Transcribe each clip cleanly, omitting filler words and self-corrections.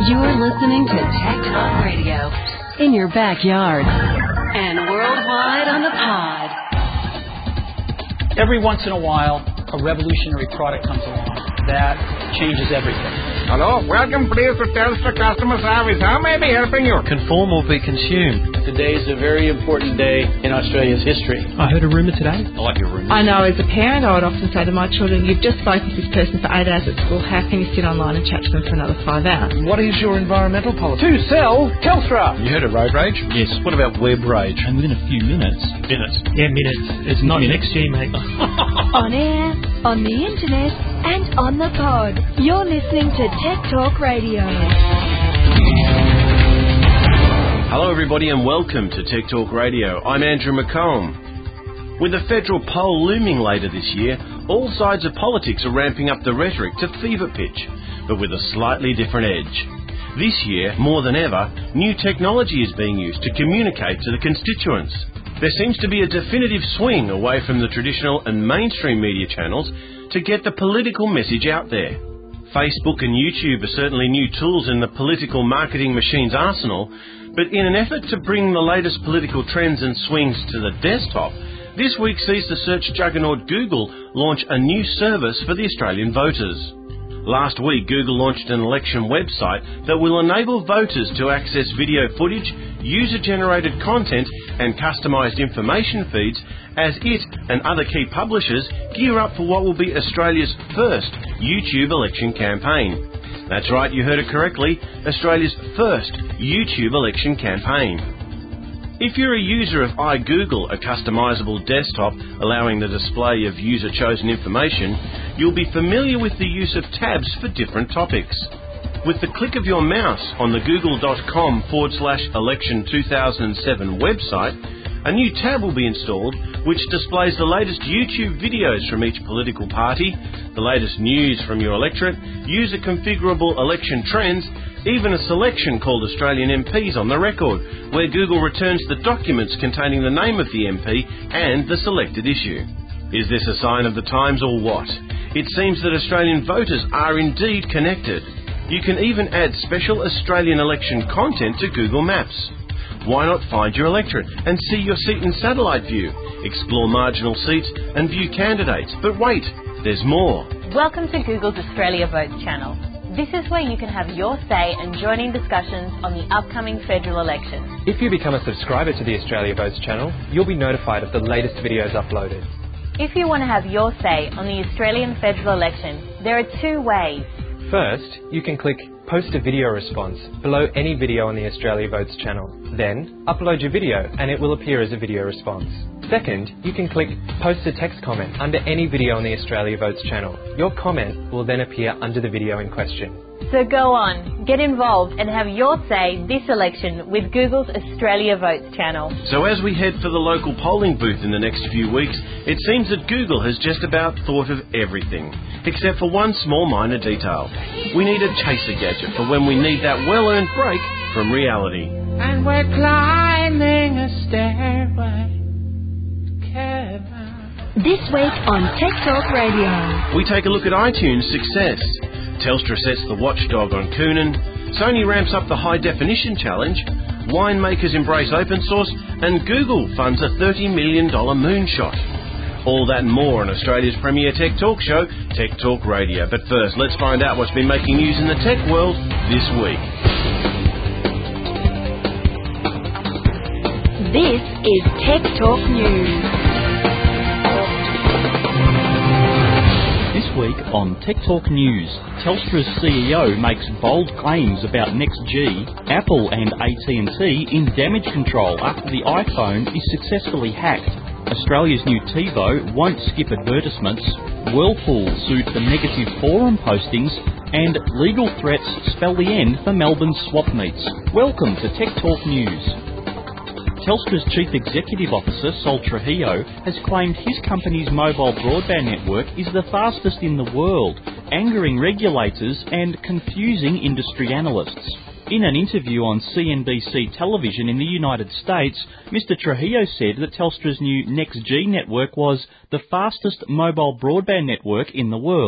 You're listening to Tech Talk Radio in your backyard and worldwide on the pod. Every once in a while, a revolutionary product comes along that changes everything. Hello, welcome please to Telstra Customer Service. How may I be helping you? Conform or be consumed. Today is a very important day in Australia's history. I heard a rumour today. I like your rumour. I know as a parent I would often say to my children, you've just spoken to this person for 8 hours at school, how can you sit online and chat to them for another 5 hours? What is your environmental policy? To sell Telstra. You heard of road rage? Yes. What about web rage? And within a few minutes. Yeah, minutes. It's not in XG, mate. On air, on the internet, and on the pod. You're listening to Tech Talk Radio. Hello everybody and welcome to Tech Talk Radio. I'm Andrew McComb. With the federal poll looming later this year, all sides of politics are ramping up the rhetoric to fever pitch, but with a slightly different edge. This year, more than ever, new technology is being used to communicate to the constituents. There seems to be a definitive swing away from the traditional and mainstream media channels to get the political message out there. Facebook and YouTube are certainly new tools in the political marketing machine's arsenal, but in an effort to bring the latest political trends and swings to the desktop, this week sees the search juggernaut Google launch a new service for the Australian voters. Last week, Google launched an election website that will enable voters to access video footage, user-generated content and customised information feeds as it and other key publishers gear up for what will be Australia's first YouTube election campaign. That's right, you heard it correctly, Australia's first YouTube election campaign. If you're a user of iGoogle, a customisable desktop allowing the display of user-chosen information, you'll be familiar with the use of tabs for different topics. With the click of your mouse on the google.com/election 2007 website, a new tab will be installed which displays the latest YouTube videos from each political party, the latest news from your electorate, user-configurable election trends, even a selection called Australian MPs on the record, where Google returns the documents containing the name of the MP and the selected issue. Is this a sign of the times or what? It seems that Australian voters are indeed connected. You can even add special Australian election content to Google Maps. Why not find your electorate and see your seat in satellite view, explore marginal seats and view candidates? But wait, there's more. Welcome to Google's Australia Votes channel. This is where you can have your say and join in discussions on the upcoming federal election. If you become a subscriber to the Australia Votes channel, you'll be notified of the latest videos uploaded. If you want to have your say on the Australian federal election, there are two ways. First, you can click Post a video response below any video on the Australia Votes channel. Then, upload your video and it will appear as a video response. Second, you can click Post a text comment under any video on the Australia Votes channel. Your comment will then appear under the video in question. So go on, get involved and have your say this election with Google's Australia Votes channel. So as we head for the local polling booth in the next few weeks, it seems that Google has just about thought of everything, except for one small minor detail. We need a chaser gadget for when we need that well-earned break from reality. And we're climbing a stairway. This week on Tech Talk Radio. We take a look at iTunes' success. Telstra sets the watchdog on Coonan, Sony ramps up the high-definition challenge, winemakers embrace open source, and Google funds a $30 million moonshot. All that and more on Australia's premier tech talk show, Tech Talk Radio. But first, let's find out what's been making news in the tech world this week. This is Tech Talk News. This week on Tech Talk News, Telstra's CEO makes bold claims about NextG, Apple and AT&T in damage control after the iPhone is successfully hacked. Australia's new TiVo won't skip advertisements, Whirlpool sued for negative forum postings, and legal threats spell the end for Melbourne's swap meets. Welcome to Tech Talk News. Telstra's Chief Executive Officer, Sol Trujillo, has claimed his company's mobile broadband network is the fastest in the world, angering regulators and confusing industry analysts. In an interview on CNBC television in the United States, Mr. Trujillo said that Telstra's new NextG network was the fastest mobile broadband network in the world.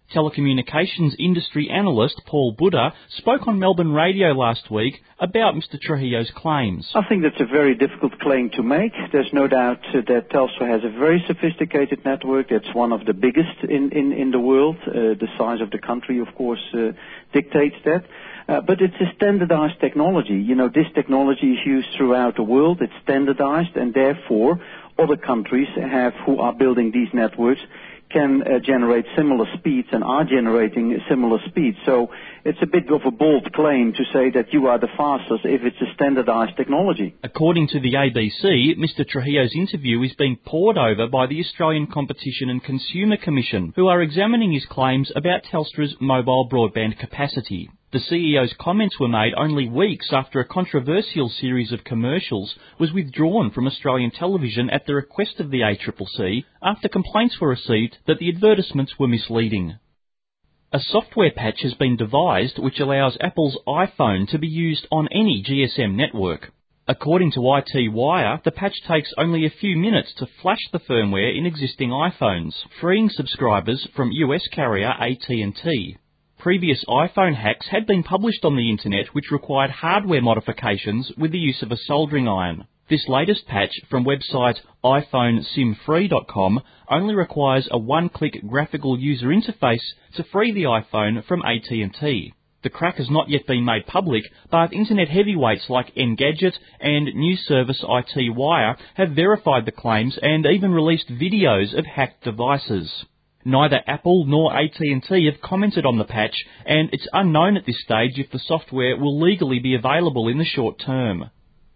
Telecommunications industry analyst Paul Buddha spoke on Melbourne Radio last week about Mr Trujillo's claims. I think that's a very difficult claim to make. There's no doubt that Telstra has a very sophisticated network. That's one of the biggest in the world. The size of the country, of course, dictates that. But it's a standardized technology. You know, this technology is used throughout the world. It's standardized, and therefore other countries who are building these networks can generate similar speeds and are generating similar speeds. So it's a bit of a bold claim to say that you are the fastest if it's a standardized technology. According to the ABC, Mr Trujillo's interview is being pored over by the Australian Competition and Consumer Commission, who are examining his claims about Telstra's mobile broadband capacity. The CEO's comments were made only weeks after a controversial series of commercials was withdrawn from Australian television at the request of the ACCC after complaints were received that the advertisements were misleading. A software patch has been devised which allows Apple's iPhone to be used on any GSM network. According to IT Wire, the patch takes only a few minutes to flash the firmware in existing iPhones, freeing subscribers from US carrier AT&T. Previous iPhone hacks had been published on the internet which required hardware modifications with the use of a soldering iron. This latest patch from website iPhoneSimFree.com only requires a one-click graphical user interface to free the iPhone from AT&T. The crack has not yet been made public, but internet heavyweights like Engadget and news service IT Wire have verified the claims and even released videos of hacked devices. Neither Apple nor AT&T have commented on the patch, and it's unknown at this stage if the software will legally be available in the short term.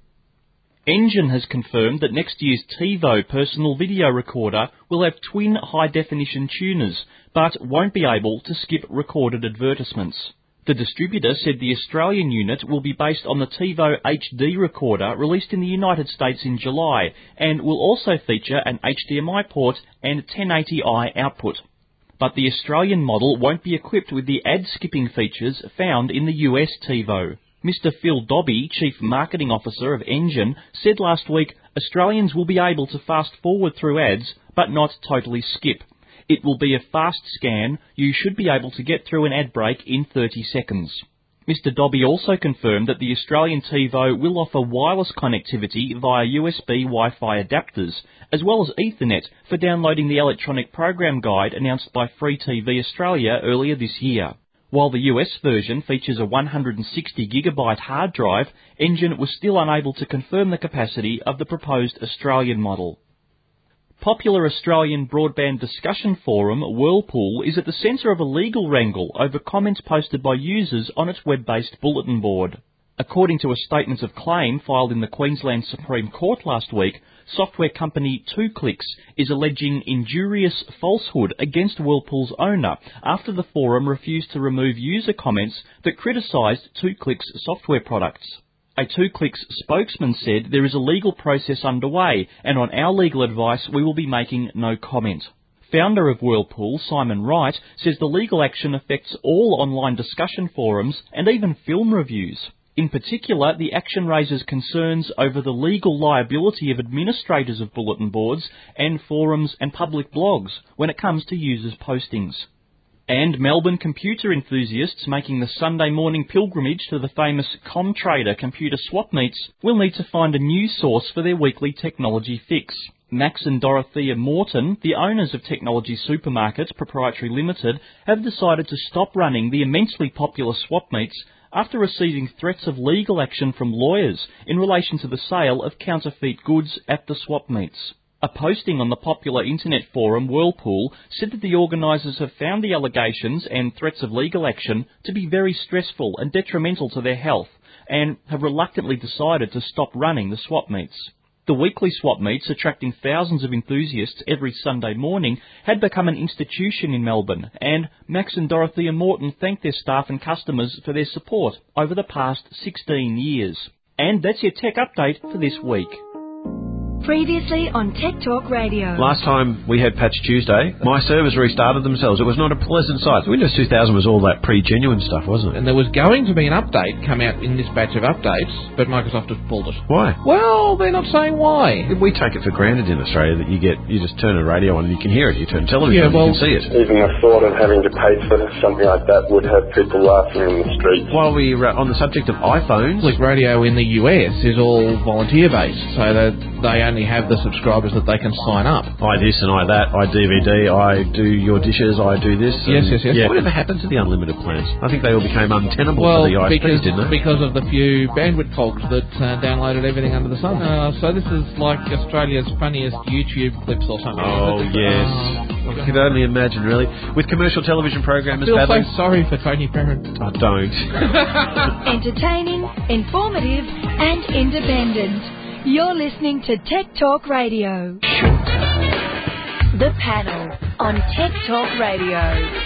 Engine has confirmed that next year's TiVo personal video recorder will have twin high-definition tuners, but won't be able to skip recorded advertisements. The distributor said the Australian unit will be based on the TiVo HD recorder released in the United States in July, and will also feature an HDMI port and 1080i output. But the Australian model won't be equipped with the ad-skipping features found in the US TiVo. Mr Phil Dobbie, Chief Marketing Officer of Engine, said last week Australians will be able to fast forward through ads, but not totally skip. It will be a fast scan. You should be able to get through an ad break in 30 seconds. Mr Dobbie also confirmed that the Australian TiVo will offer wireless connectivity via USB Wi-Fi adapters, as well as Ethernet for downloading the electronic program guide announced by Free TV Australia earlier this year. While the US version features a 160GB hard drive, Engine was still unable to confirm the capacity of the proposed Australian model. Popular Australian broadband discussion forum Whirlpool is at the centre of a legal wrangle over comments posted by users on its web-based bulletin board. According to a statement of claim filed in the Queensland Supreme Court last week, software company 2Clicks is alleging injurious falsehood against Whirlpool's owner after the forum refused to remove user comments that criticised 2Clicks' software products. A 2Clicks spokesman said there is a legal process underway, and on our legal advice we will be making no comment. Founder of Whirlpool, Simon Wright, says the legal action affects all online discussion forums and even film reviews. In particular, the action raises concerns over the legal liability of administrators of bulletin boards and forums and public blogs when it comes to users' postings. And Melbourne computer enthusiasts making the Sunday morning pilgrimage to the famous Comtrader computer swap meets will need to find a new source for their weekly technology fix. Max and Dorothea Morton, the owners of Technology Supermarkets Proprietary Limited, have decided to stop running the immensely popular swap meets after receiving threats of legal action from lawyers in relation to the sale of counterfeit goods at the swap meets. A posting on the popular internet forum Whirlpool said that the organisers have found the allegations and threats of legal action to be very stressful and detrimental to their health, and have reluctantly decided to stop running the swap meets. The weekly swap meets, attracting thousands of enthusiasts every Sunday morning, had become an institution in Melbourne, and Max and Dorothea Morton thanked their staff and customers for their support over the past 16 years. And that's your tech update for this week. Previously on Tech Talk Radio. Last time we had Patch Tuesday, my servers restarted themselves. It was not a pleasant sight. Windows 2000 was all that pre-genuine stuff, wasn't it? And there was going to be an update come out in this batch of updates, but Microsoft has pulled it. Why? Well, they're not saying why. We take it for granted in Australia that you just turn a radio on and you can hear it. You turn television on and you can see it. Even the thought of having to pay for something like that would have people laughing in the streets. While we're on the subject of iPhones... Public radio in the US is all volunteer-based, so that they only have the subscribers that they can sign up. I this and I that, I DVD, I do your dishes, I do this. Yes. Yeah. Whatever happened to the unlimited plans? I think they all became untenable for the ISPs, didn't they? Because of the few bandwidth hogs that downloaded everything under the sun. So this is like Australia's funniest YouTube clips or something. Oh, yes. I could only imagine, really. With commercial television programmers... I feel so sorry for Tony Parent. I don't. Entertaining, informative and independent. You're listening to Tech Talk Radio. The Panel on Tech Talk Radio.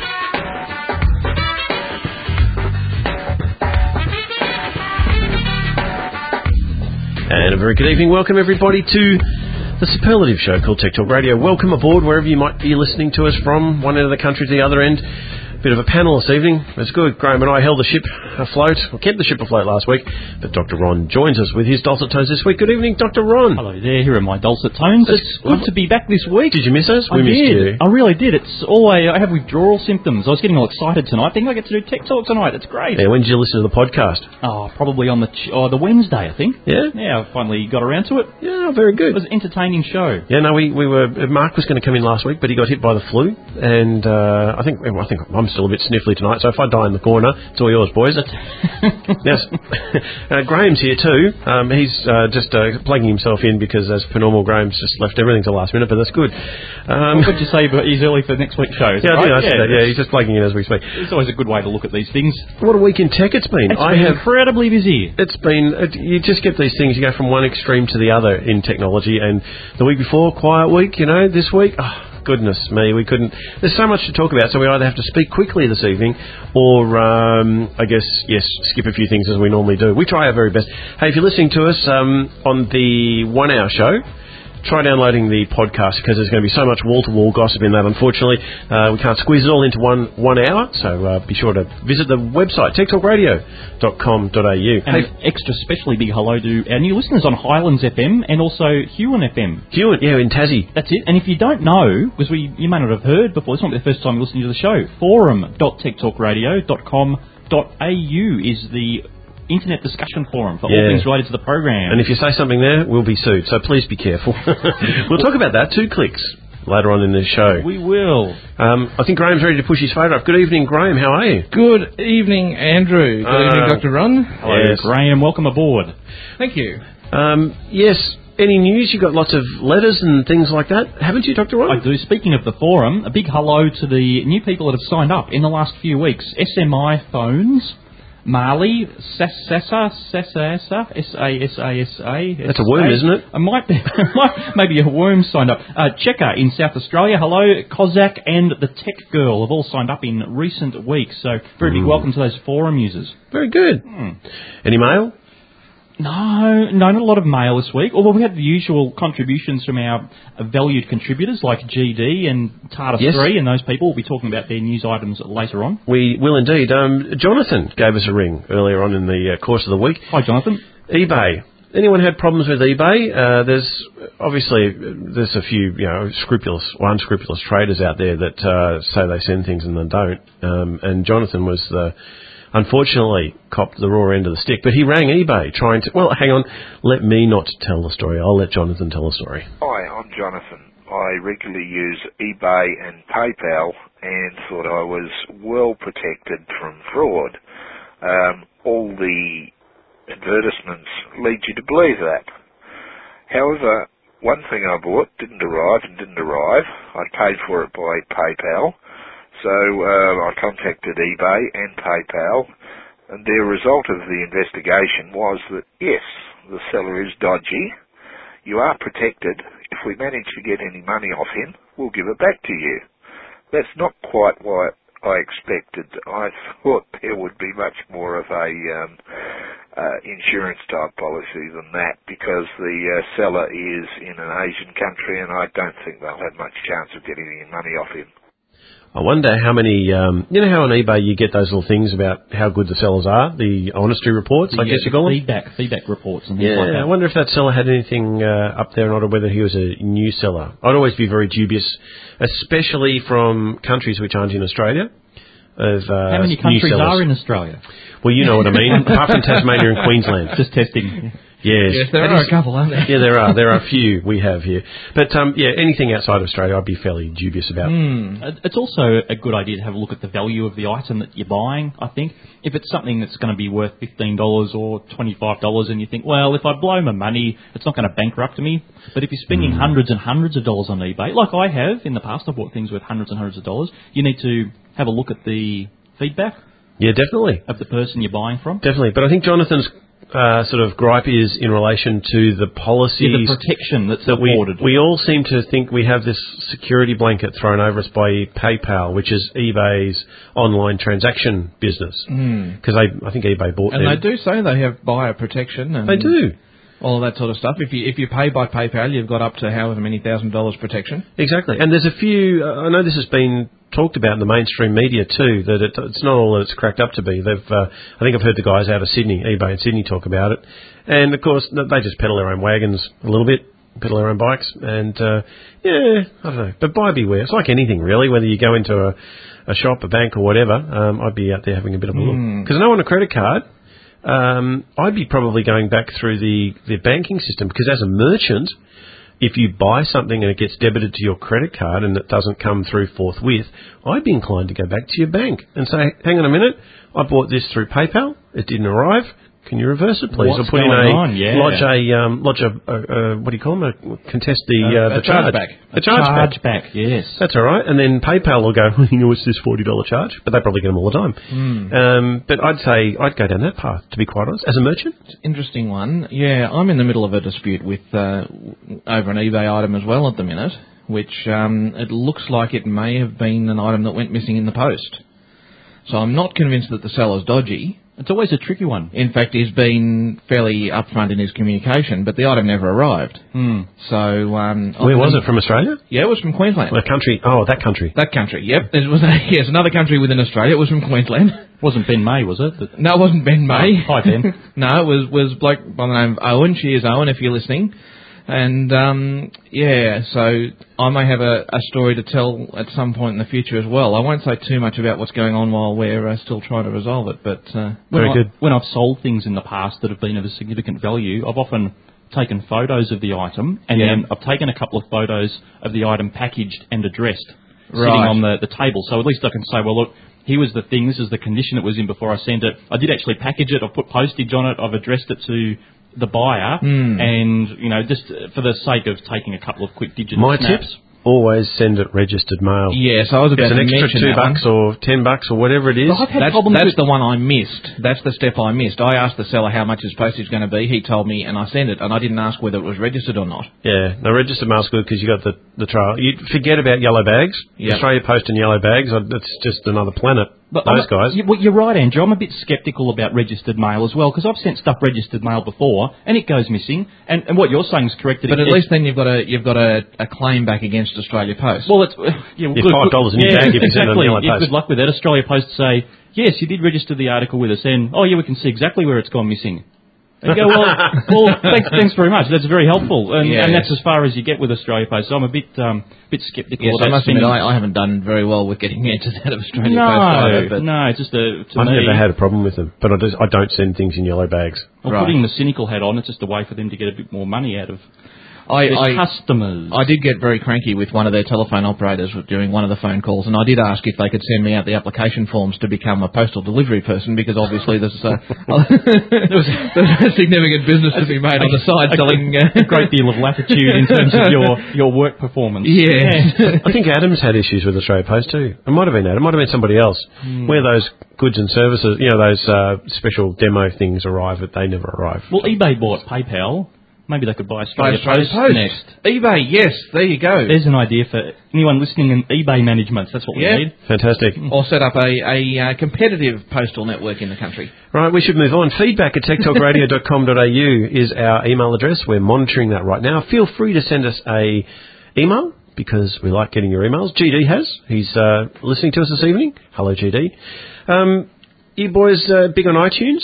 And a very good evening. Welcome, everybody, to the superlative show called Tech Talk Radio. Welcome aboard wherever you might be listening to us from, one end of the country to the other end. Bit of a panel this evening. It's good. Graham and I held the ship afloat. We kept the ship afloat last week, but Dr. Ron joins us with his dulcet tones this week. Good evening, Dr. Ron. Hello there. Here are my dulcet tones. It's good to be back this week. Did you miss us? We missed you. I really did. It's always I have withdrawal symptoms. I was getting all excited tonight. I think I get to do Tech Talk tonight. It's great. Yeah. When did you listen to the podcast? Oh, probably on the Wednesday, I think. Yeah. Yeah. I finally got around to it. Yeah. Very good. It was an entertaining show. Yeah. No, we were. Mark was going to come in last week, but he got hit by the flu, and I think I'm still a bit sniffly tonight. So if I die in the corner, it's all yours, boys. Yes. Graham's here too. He's just plugging himself in because, as per normal, Graham's just left everything to the last minute, but that's good. What did you say? But he's early for next week's show. Yeah, right? I think I said that. Yeah, he's just plugging in as we speak. It's always a good way to look at these things. What a week in tech it's been. It's been incredibly busy. It's been. You just get these things. You go from one extreme to the other in technology. And the week before, quiet week. This week. Oh, goodness me, we couldn't. There's so much to talk about, so we either have to speak quickly this evening or, I guess, yes, skip a few things as we normally do. We try our very best. Hey, if you're listening to us on the 1 hour show, try downloading the podcast because there's going to be so much wall-to-wall gossip in that, unfortunately. We can't squeeze it all into one hour, so be sure to visit the website, techtalkradio.com.au. And an extra specially big hello to our new listeners on Highlands FM and also Huon FM. Huon, yeah, in Tassie. That's it. And if you don't know, because you may not have heard before, this won't be the first time you're listening to the show, forum.techtalkradio.com.au is the internet discussion forum for all things related to the program. And if you say something there, we'll be sued, so please be careful. We'll talk about that, 2 clicks, later on in the show. We will. I think Graham's ready to push his phone up. Good evening, Graham. How are you? Good evening, Andrew. Good evening, Dr. Ron. Hello, yes. Graham. Welcome aboard. Thank you. Yes. Any news? You've got lots of letters and things like that, haven't you, Dr. Ron? I do. Speaking of the forum, a big hello to the new people that have signed up in the last few weeks. SMI Phones, Marley, Sasa, S-A-S-A. That's a worm, isn't it? Maybe a worm signed up. Checker in South Australia, hello. Kozak and the Tech Girl have all signed up in recent weeks, so very big welcome to those forum users. Very good. Any mail? No, not a lot of mail this week. Although we had the usual contributions from our valued contributors like GD and Tata3 and those people. We'll be talking about their news items later on. We will indeed. Jonathan gave us a ring earlier on in the course of the week. Hi, Jonathan. eBay. Anyone had problems with eBay? There's a few scrupulous or unscrupulous traders out there that say they send things and then don't. And Jonathan was unfortunately copped the raw end of the stick, but he rang eBay trying to... Well, hang on. Let me not tell the story. I'll let Jonathan tell the story. Hi, I'm Jonathan. I regularly use eBay and PayPal and thought I was well protected from fraud. All the advertisements lead you to believe that. However, one thing I bought didn't arrive. I paid for it by PayPal. So I contacted eBay and PayPal, and the result of the investigation was that, yes, the seller is dodgy. You are protected. If we manage to get any money off him, we'll give it back to you. That's not quite what I expected. I thought there would be much more of a insurance type policies and that, because the seller is in an Asian country, and I don't think they'll have much chance of getting any money off him. I wonder how many, you know how on eBay you get those little things about how good the sellers are, the honesty reports, I guess you call them? Feedback reports and things like that. I wonder if that seller had anything up there or not, or whether he was a new seller. I'd always be very dubious, especially from countries which aren't in Australia. How many countries are in Australia? Well, you know what I mean, apart from Tasmania and Queensland. Just testing. Yes, there are a couple, aren't there? Yeah, there are. There are a few we have here. But, anything outside of Australia I'd be fairly dubious about. It's also a good idea to have a look at the value of the item that you're buying, I think. If it's something that's going to be worth $15 or $25 and you think, well, if I blow my money, it's not going to bankrupt me. But if you're spending hundreds and hundreds of dollars on eBay, like I have in the past, I've bought things worth hundreds and hundreds of dollars, you need to have a look at the feedback. Yeah, definitely. Of the person you're buying from. Definitely. But I think Jonathan's sort of gripe is in relation to the policies. The protection that's afforded. We all seem to think we have this security blanket thrown over us by PayPal, which is eBay's online transaction business. Because I think eBay bought them. And they do say they have buyer protection. And they do. All of that sort of stuff. If you pay by PayPal, you've got up to however many $1,000 protection. Exactly. And there's a few, I know this has been talked about in the mainstream media too, that it's not all that it's cracked up to be. I think I've heard the guys out of Sydney, eBay in Sydney, talk about it. And of course, they just pedal their own wagons a little bit, pedal their own bikes, and I don't know. But buyer beware. It's like anything really, whether you go into a shop, a bank or whatever, I'd be out there having a bit of a look. Because I know on a credit card, I'd be probably going back through the banking system, because as a merchant, if you buy something and it gets debited to your credit card and it doesn't come through forthwith, I'd be inclined to go back to your bank and say, hang on a minute, I bought this through PayPal, it didn't arrive, can you reverse it, please? What's or put in lodge a what do you call them? Contest the charge back. The charge back, yes. That's all right. And then PayPal will go, you know, it's this $40 charge, but they probably get them all the time. But I'd say I'd go down that path, to be quite honest, as a merchant. It's an interesting one. Yeah, I'm in the middle of a dispute with over an eBay item as well at the minute, which it looks like it may have been an item that went missing in the post. So I'm not convinced that the seller's dodgy. It's always a tricky one. In fact, he's been fairly upfront in his communication, but the item never arrived. So, where was it? From Australia? Yeah, it was from Queensland. The country? Oh, that country. That country. Yep. It was another country within Australia. It was from Queensland. Wasn't Ben May, was it? No, it wasn't Ben May. Oh, hi, Ben. No, it was a bloke by the name of Owen. Cheers, Owen, if you're listening. And, so I may have a story to tell at some point in the future as well. I won't say too much about what's going on while we're still trying to resolve it, but... Very good. When I've sold things in the past that have been of a significant value, I've often taken photos of the item, and then I've taken a couple of photos of the item packaged and addressed, sitting on the table. So at least I can say, well, look, here was the thing, this is the condition it was in before I sent it. I did actually package it, I've put postage on it, I've addressed it to the buyer, and, you know, just for the sake of taking a couple of quick digital snaps. My tip, always send it registered mail. Yes, I was about to mention it's an extra $2 or $10 or whatever it is. Well, that's the one I missed. That's the step I missed. I asked the seller how much his postage going to be. He told me, and I sent it, and I didn't ask whether it was registered or not. Yeah, no, registered mail's good because you got the trial. You forget about yellow bags. Yep. Australia Post and yellow bags, that's just another planet. But those guys. You're right, Andrew. I'm a bit sceptical about registered mail as well, because I've sent stuff registered mail before, and it goes missing. And what you're saying is correct. But at least then you've got a claim back against Australia Post. Well, it's $5 in your bag if you send it on Yellow Post. Good luck with that. Australia Post say, yes, you did register the article with us, and we can see exactly where it's gone missing. And you go, well, thanks very much. That's very helpful, and that's as far as you get with Australia Post. So I'm a bit sceptical. Yes, I must admit, I haven't done very well with getting answers out of Australia Post. No, it's just I've never had a problem with them, but I don't send things in yellow bags. Well, putting the cynical hat on, it's just a way for them to get a bit more money out of customers. I did get very cranky with one of their telephone operators during one of the phone calls, and I did ask if they could send me out the application forms to become a postal delivery person, because obviously there's a significant business to be made on the side selling a great deal of latitude in terms of your work performance. Yeah. I think Adam's had issues with Australia Post too. It might have been Adam, it might have been somebody else. Where those goods and services, those special demo things arrive, but they never arrive. Well, eBay bought PayPal. Maybe they could buy Australia Post next. eBay, yes, there you go. There's an idea for anyone listening in eBay management. That's what we need. Fantastic. Or set up a competitive postal network in the country. Right, we should move on. Feedback at techtalkradio.com.au is our email address. We're monitoring that right now. Feel free to send us a email because we like getting your emails. GD has. He's listening to us this evening. Hello, GD. You boys big on iTunes?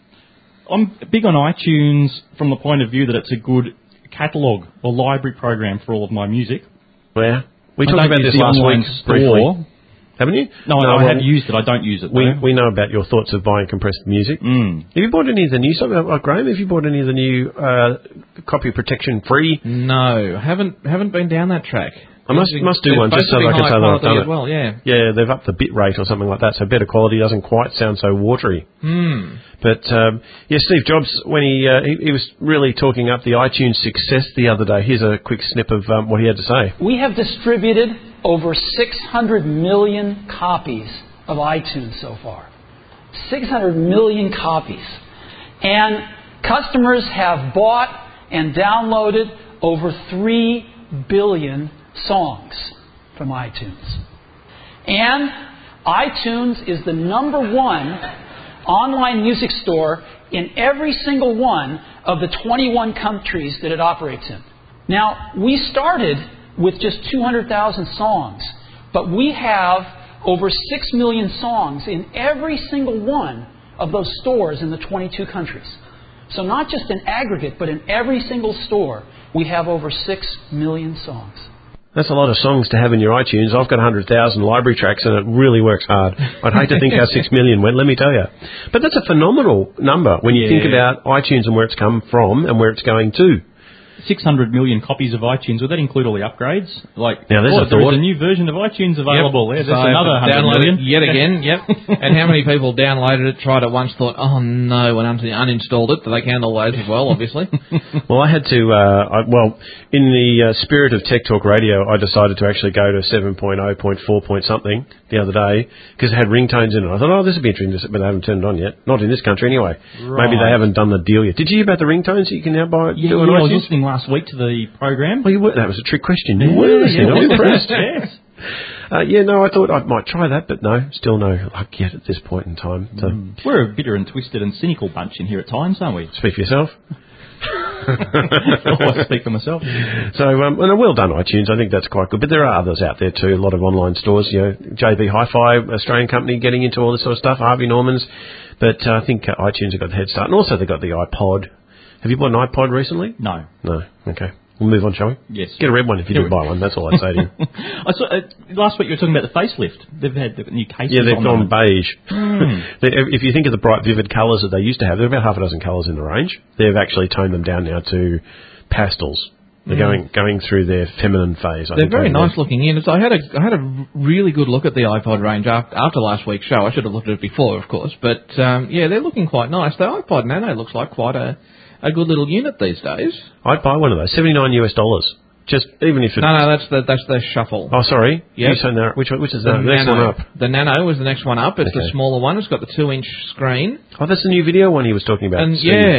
I'm big on iTunes from the point of view that it's a good catalogue or library program for all of my music. Yeah. We talked about this last week briefly. Haven't you? No, I have used it. I don't use it. We know about your thoughts of buying compressed music. Have you bought any of the new stuff? Graham, have you bought any of the new copy protection free? No, haven't been down that track. I must do one just so I can say that I've done it. Well, yeah. Yeah, they've upped the bit rate or something like that, so better quality, doesn't quite sound so watery. But, Steve Jobs, when he was really talking up the iTunes success the other day, here's a quick snip of what he had to say. We have distributed over 600 million copies of iTunes so far. 600 million copies. And customers have bought and downloaded over 3 billion songs from iTunes. And iTunes is the #1 online music store in every single one of the 21 countries that it operates in. Now, we started with just 200,000 songs, but we have over 6 million songs in every single one of those stores in the 22 countries. So not just in aggregate, but in every single store, we have over 6 million songs. That's a lot of songs to have in your iTunes. I've got 100,000 library tracks and it really works hard. I'd hate to think how 6 million went, let me tell you. But that's a phenomenal number when you think about iTunes and where it's come from and where it's going to. 600 million copies of iTunes. Would that include all the upgrades? Now there's a new version of iTunes available. Yep. There's another 100 million. Yet again, yep. And how many people downloaded it, tried it once, thought, oh no, and uninstalled it? They can all those as well, obviously. Well, I had to, in the spirit of Tech Talk Radio, I decided to actually go to 7.0.4 something the other day because it had ringtones in it. I thought, this would be interesting, but they haven't turned it on yet. Not in this country anyway. Right. Maybe they haven't done the deal yet. Did you hear about the ringtones that you can now buy? Yeah, I was listening last week to the program. Well, that was a trick question. You were listening. I'm impressed. Yes. I thought I might try that, but no, still no luck yet at this point in time. So. We're a bitter and twisted and cynical bunch in here at times, aren't we? Speak for yourself. I speak for myself. So, well done, iTunes. I think that's quite good. But there are others out there too. A lot of online stores. JB Hi-Fi, Australian company, getting into all this sort of stuff. Harvey Norman's. But I think iTunes have got the head start, and also they've got the iPod. Have you bought an iPod recently? No. No. Okay. We'll move on, shall we? Yes. Get a red one if you do buy one. That's all I'd say to you. I saw, last week you were talking about the facelift. They've had new cases. Yeah, they've gone beige. If you think of the bright, vivid colours that they used to have, there are about half a dozen colours in the range. They've actually toned them down now to pastels. They're going through their feminine phase. They're very nice looking units. I had a really good look at the iPod range after last week's show. I should have looked at it before, of course. But they're looking quite nice. The iPod Nano looks like quite a good little unit these days. I'd buy one of those. $79. Just even if it... No, that's the Shuffle. Oh, sorry. Yep. Which is the next one up? The Nano was the next one up. It's the smaller one. It's got the 2-inch screen. Oh, that's the new video one he was talking about. And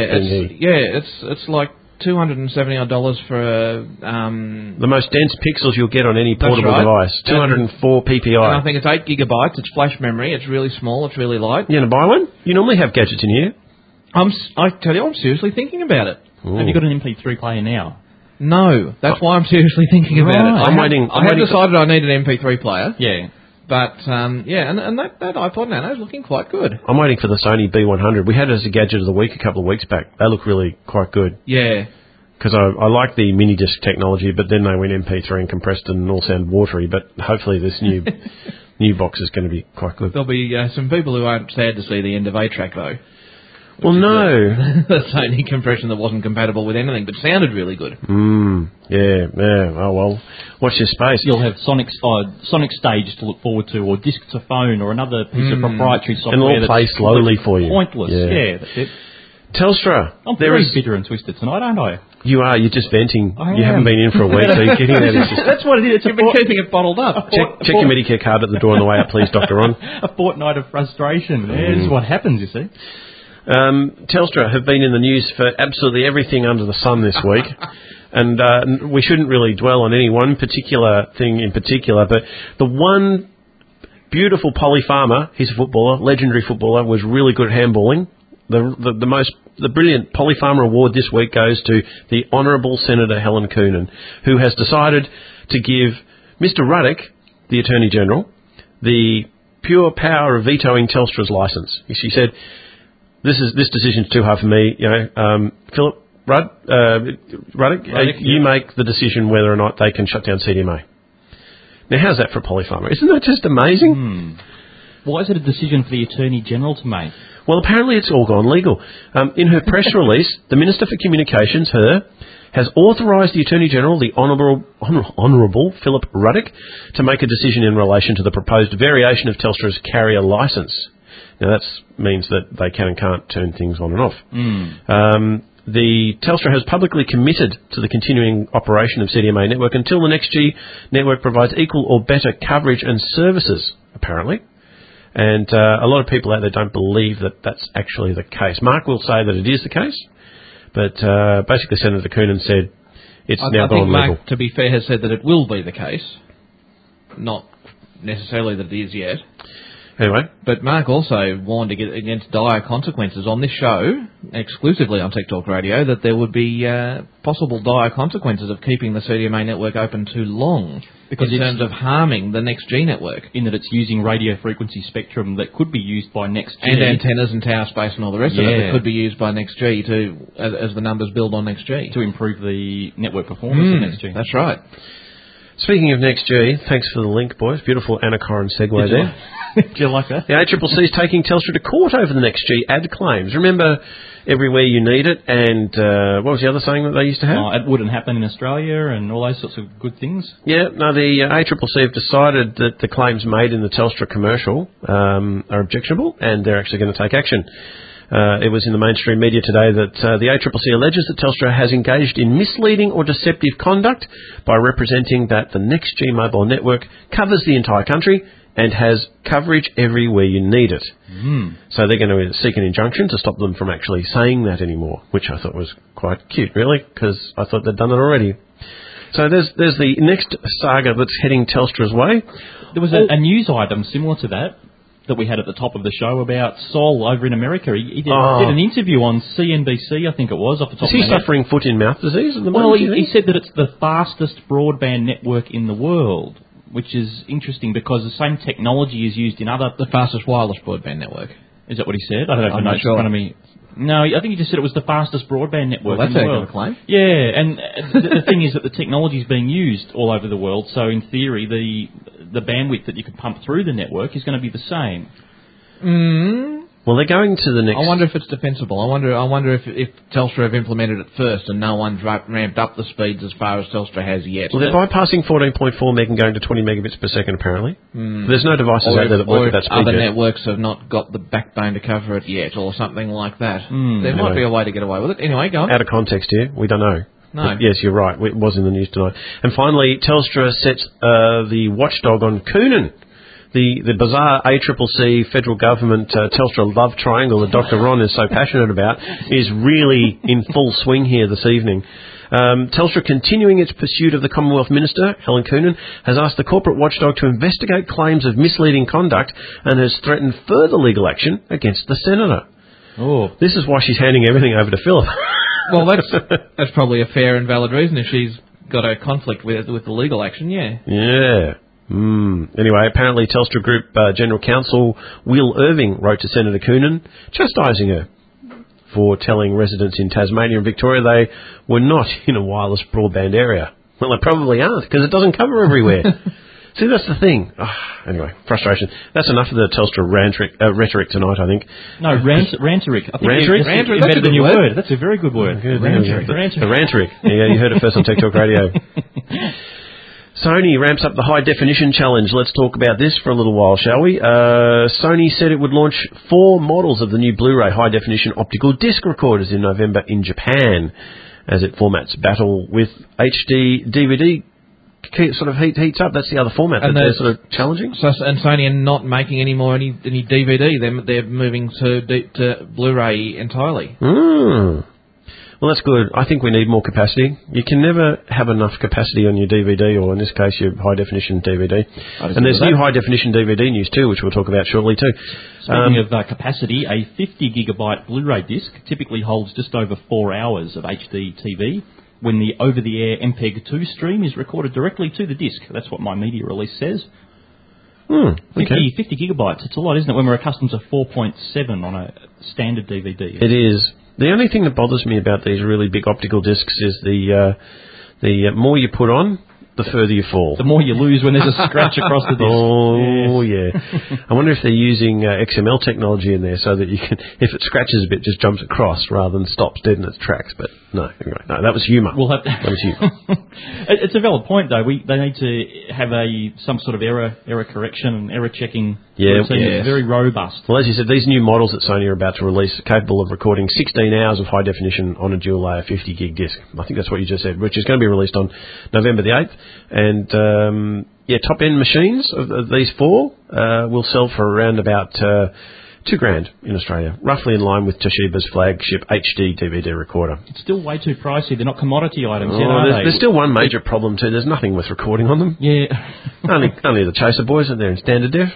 it's like $270 for the most dense pixels you'll get on any portable device. 204 PPI. And I think it's 8 gigabytes. It's flash memory. It's really small. It's really light. You going to buy one? You normally have gadgets in here. I tell you, I'm seriously thinking about it. Ooh. Have you got an MP3 player now? No, that's why I'm seriously thinking about it. I have decided I need an MP3 player. Yeah. But, and that iPod Nano is looking quite good. I'm waiting for the Sony B100. We had it as a gadget of the week a couple of weeks back. They look really quite good. Yeah. Because I like the mini disc technology, but then they went MP3 and compressed and all sound watery. But hopefully this new box is going to be quite good. There'll be some people who aren't sad to see the end of A-Track, though. Well, no. The Sony compression that wasn't compatible with anything, but sounded really good. Yeah. Oh, well, watch your space. You'll have Sonic Stage to look forward to, or Disc-to-Phone, or another piece of proprietary software. And it'll play slowly for you. Pointless, yeah. That's it. Telstra. I'm very bitter and twisted tonight, aren't I? You are. You're just venting. You haven't been in for a week, so you're getting that. That's what it is. You've been keeping it bottled up. Check your Medicare card at the door on the way out, please, Dr. Ron. A fortnight of frustration. That's what happens, you see. Telstra have been in the news for absolutely everything under the sun this week. And we shouldn't really dwell on any one particular thing in particular, but the one beautiful Polly Farmer, he's a footballer, legendary footballer, was really good at handballing. The brilliant Polly Farmer Award this week goes to the Honourable Senator Helen Coonan, who has decided to give Mr. Ruddock, the Attorney General, the pure power of vetoing Telstra's licence. She said, this decision's too hard for me. Philip Ruddock, you make the decision whether or not they can shut down CDMA. Now, how's that for Polly Farmer? Isn't that just amazing? Why is it a decision for the Attorney General to make? Well, apparently it's all gone legal. In her press release, the Minister for Communications, has authorised the Attorney General, the Honourable Philip Ruddock, to make a decision in relation to the proposed variation of Telstra's carrier licence. Now, that means that they can and can't turn things on and off. The Telstra has publicly committed to the continuing operation of CDMA network until the NextG network provides equal or better coverage and services, apparently. And a lot of people out there don't believe that that's actually the case. Mark will say that it is the case, but basically Senator Coonan said it's now gone legal. Mark, to be fair, has said that it will be the case, not necessarily that it is yet. Anyway. But Mark also warned against dire consequences on this show, exclusively on Tech Talk Radio, that there would be possible dire consequences of keeping the CDMA network open too long in terms of harming the NextG network. In that it's using radio frequency spectrum that could be used by NextG. And antennas and tower space and all the rest of it that could be used by NextG as the numbers build on NextG. To improve the network performance of NextG. That's right. Speaking of NextG, thanks for the link, boys. Beautiful Anna Corrin segue there. Did you like that? The ACCC is taking Telstra to court over the NextG ad claims. Remember, everywhere you need it, and what was the other saying that they used to have? It wouldn't happen in Australia and all those sorts of good things. Yeah, no, the ACCC have decided that the claims made in the Telstra commercial are objectionable, and they're actually going to take action. It was in the mainstream media today that the ACCC alleges that Telstra has engaged in misleading or deceptive conduct by representing that the NextG mobile network covers the entire country and has coverage everywhere you need it. So they're going to seek an injunction to stop them from actually saying that anymore, which I thought was quite cute, really, because I thought they'd done it already. So there's the next saga that's heading Telstra's way. There was a news item similar to that we had at the top of the show about Sol over in America. He did an interview on CNBC, I think it was, off the top of my head. Is he suffering foot-and-mouth disease at the moment? Well, he said that it's the fastest broadband network in the world, which is interesting because the same technology is used in other... The fastest wireless broadband network. Is that what he said? I don't have the notes in front of me. No, I think he just said it was the fastest broadband network in the world. That's a claim. Yeah, and the thing is that the technology is being used all over the world, so in theory the bandwidth that you can pump through the network is going to be the same. Well, they're going to the next... I wonder if it's defensible. I wonder if Telstra have implemented it first and no one's ramped up the speeds as far as Telstra has yet. Well, they're bypassing 14.4 meg and going to 20 megabits per second, apparently. There's no devices out there that work at that speed other yet. networks have not got the backbone to cover it yet or something like that. There might be a way to get away with it. Anyway, go on. Out of context here, we don't know. No. But yes, you're right. It was in the news tonight. And finally, Telstra sets the watchdog on Coonan. The bizarre ACCC federal government Telstra love triangle that Dr. Ron is so passionate about is really in full swing here this evening. Telstra, continuing its pursuit of the Commonwealth Minister, Helen Coonan, has asked the corporate watchdog to investigate claims of misleading conduct and has threatened further legal action against the Senator. Oh. This is why she's handing everything over to Philip. Well, that's probably a fair and valid reason if she's got a conflict with the legal action, yeah. Yeah. Anyway, apparently Telstra Group General Counsel Will Irving wrote to Senator Coonan chastising her for telling residents in Tasmania and Victoria they were not in a wireless broadband area. Well, they probably aren't because it doesn't cover everywhere. See, that's the thing. Anyway, frustration. That's enough of the Telstra rhetoric tonight, I think. No, ranteric. I think ranteric? That's a new word. That's a very good word. Ranteric. Yeah, you heard it first on Tech Talk Radio. Sony ramps up the high definition challenge. Let's talk about this for a little while, shall we? Sony said it would launch 4 models of the new Blu-ray high definition optical disc recorders in November in Japan as it formats battle with HD DVD sort of heats up. That's the other format that they're sort of challenging. So, and Sony are not making any DVD. They're moving to Blu-ray entirely. Well, that's good. I think we need more capacity. You can never have enough capacity on your DVD, or in this case, your high-definition DVD. And there's new high-definition DVD news too, which we'll talk about shortly too. Speaking of capacity, a 50-gigabyte Blu-ray disc typically holds just over 4 hours of HD TV when the over-the-air MPEG-2 stream is recorded directly to the disc. That's what my media release says. 50 gigabytes. It's a lot, isn't it, when we're accustomed to 4.7 on a standard DVD? It is. The only thing that bothers me about these really big optical discs is the more you put on, the further you fall. The more you lose when there's a scratch across the disc. Oh, yeah. I wonder if they're using XML technology in there so that you can, if it scratches a bit, just jumps across rather than stops dead in its tracks. But no, anyway, no, that was humour. We'll have that was humour. It's a valid point, though. They need to have some sort of error correction and error checking routine. It's very robust. Well, as you said, these new models that Sony are about to release are capable of recording 16 hours of high definition on a dual layer 50 gig disc. I think that's what you just said, which is going to be released on November the 8th. And top-end machines of these four will sell for around about $2,000 in Australia, roughly in line with Toshiba's flagship HD DVD recorder. It's still way too pricey. They're not commodity items yet, are they? There's still one major problem too. There's nothing with recording on them. Yeah. only the Chaser boys are there in standard def.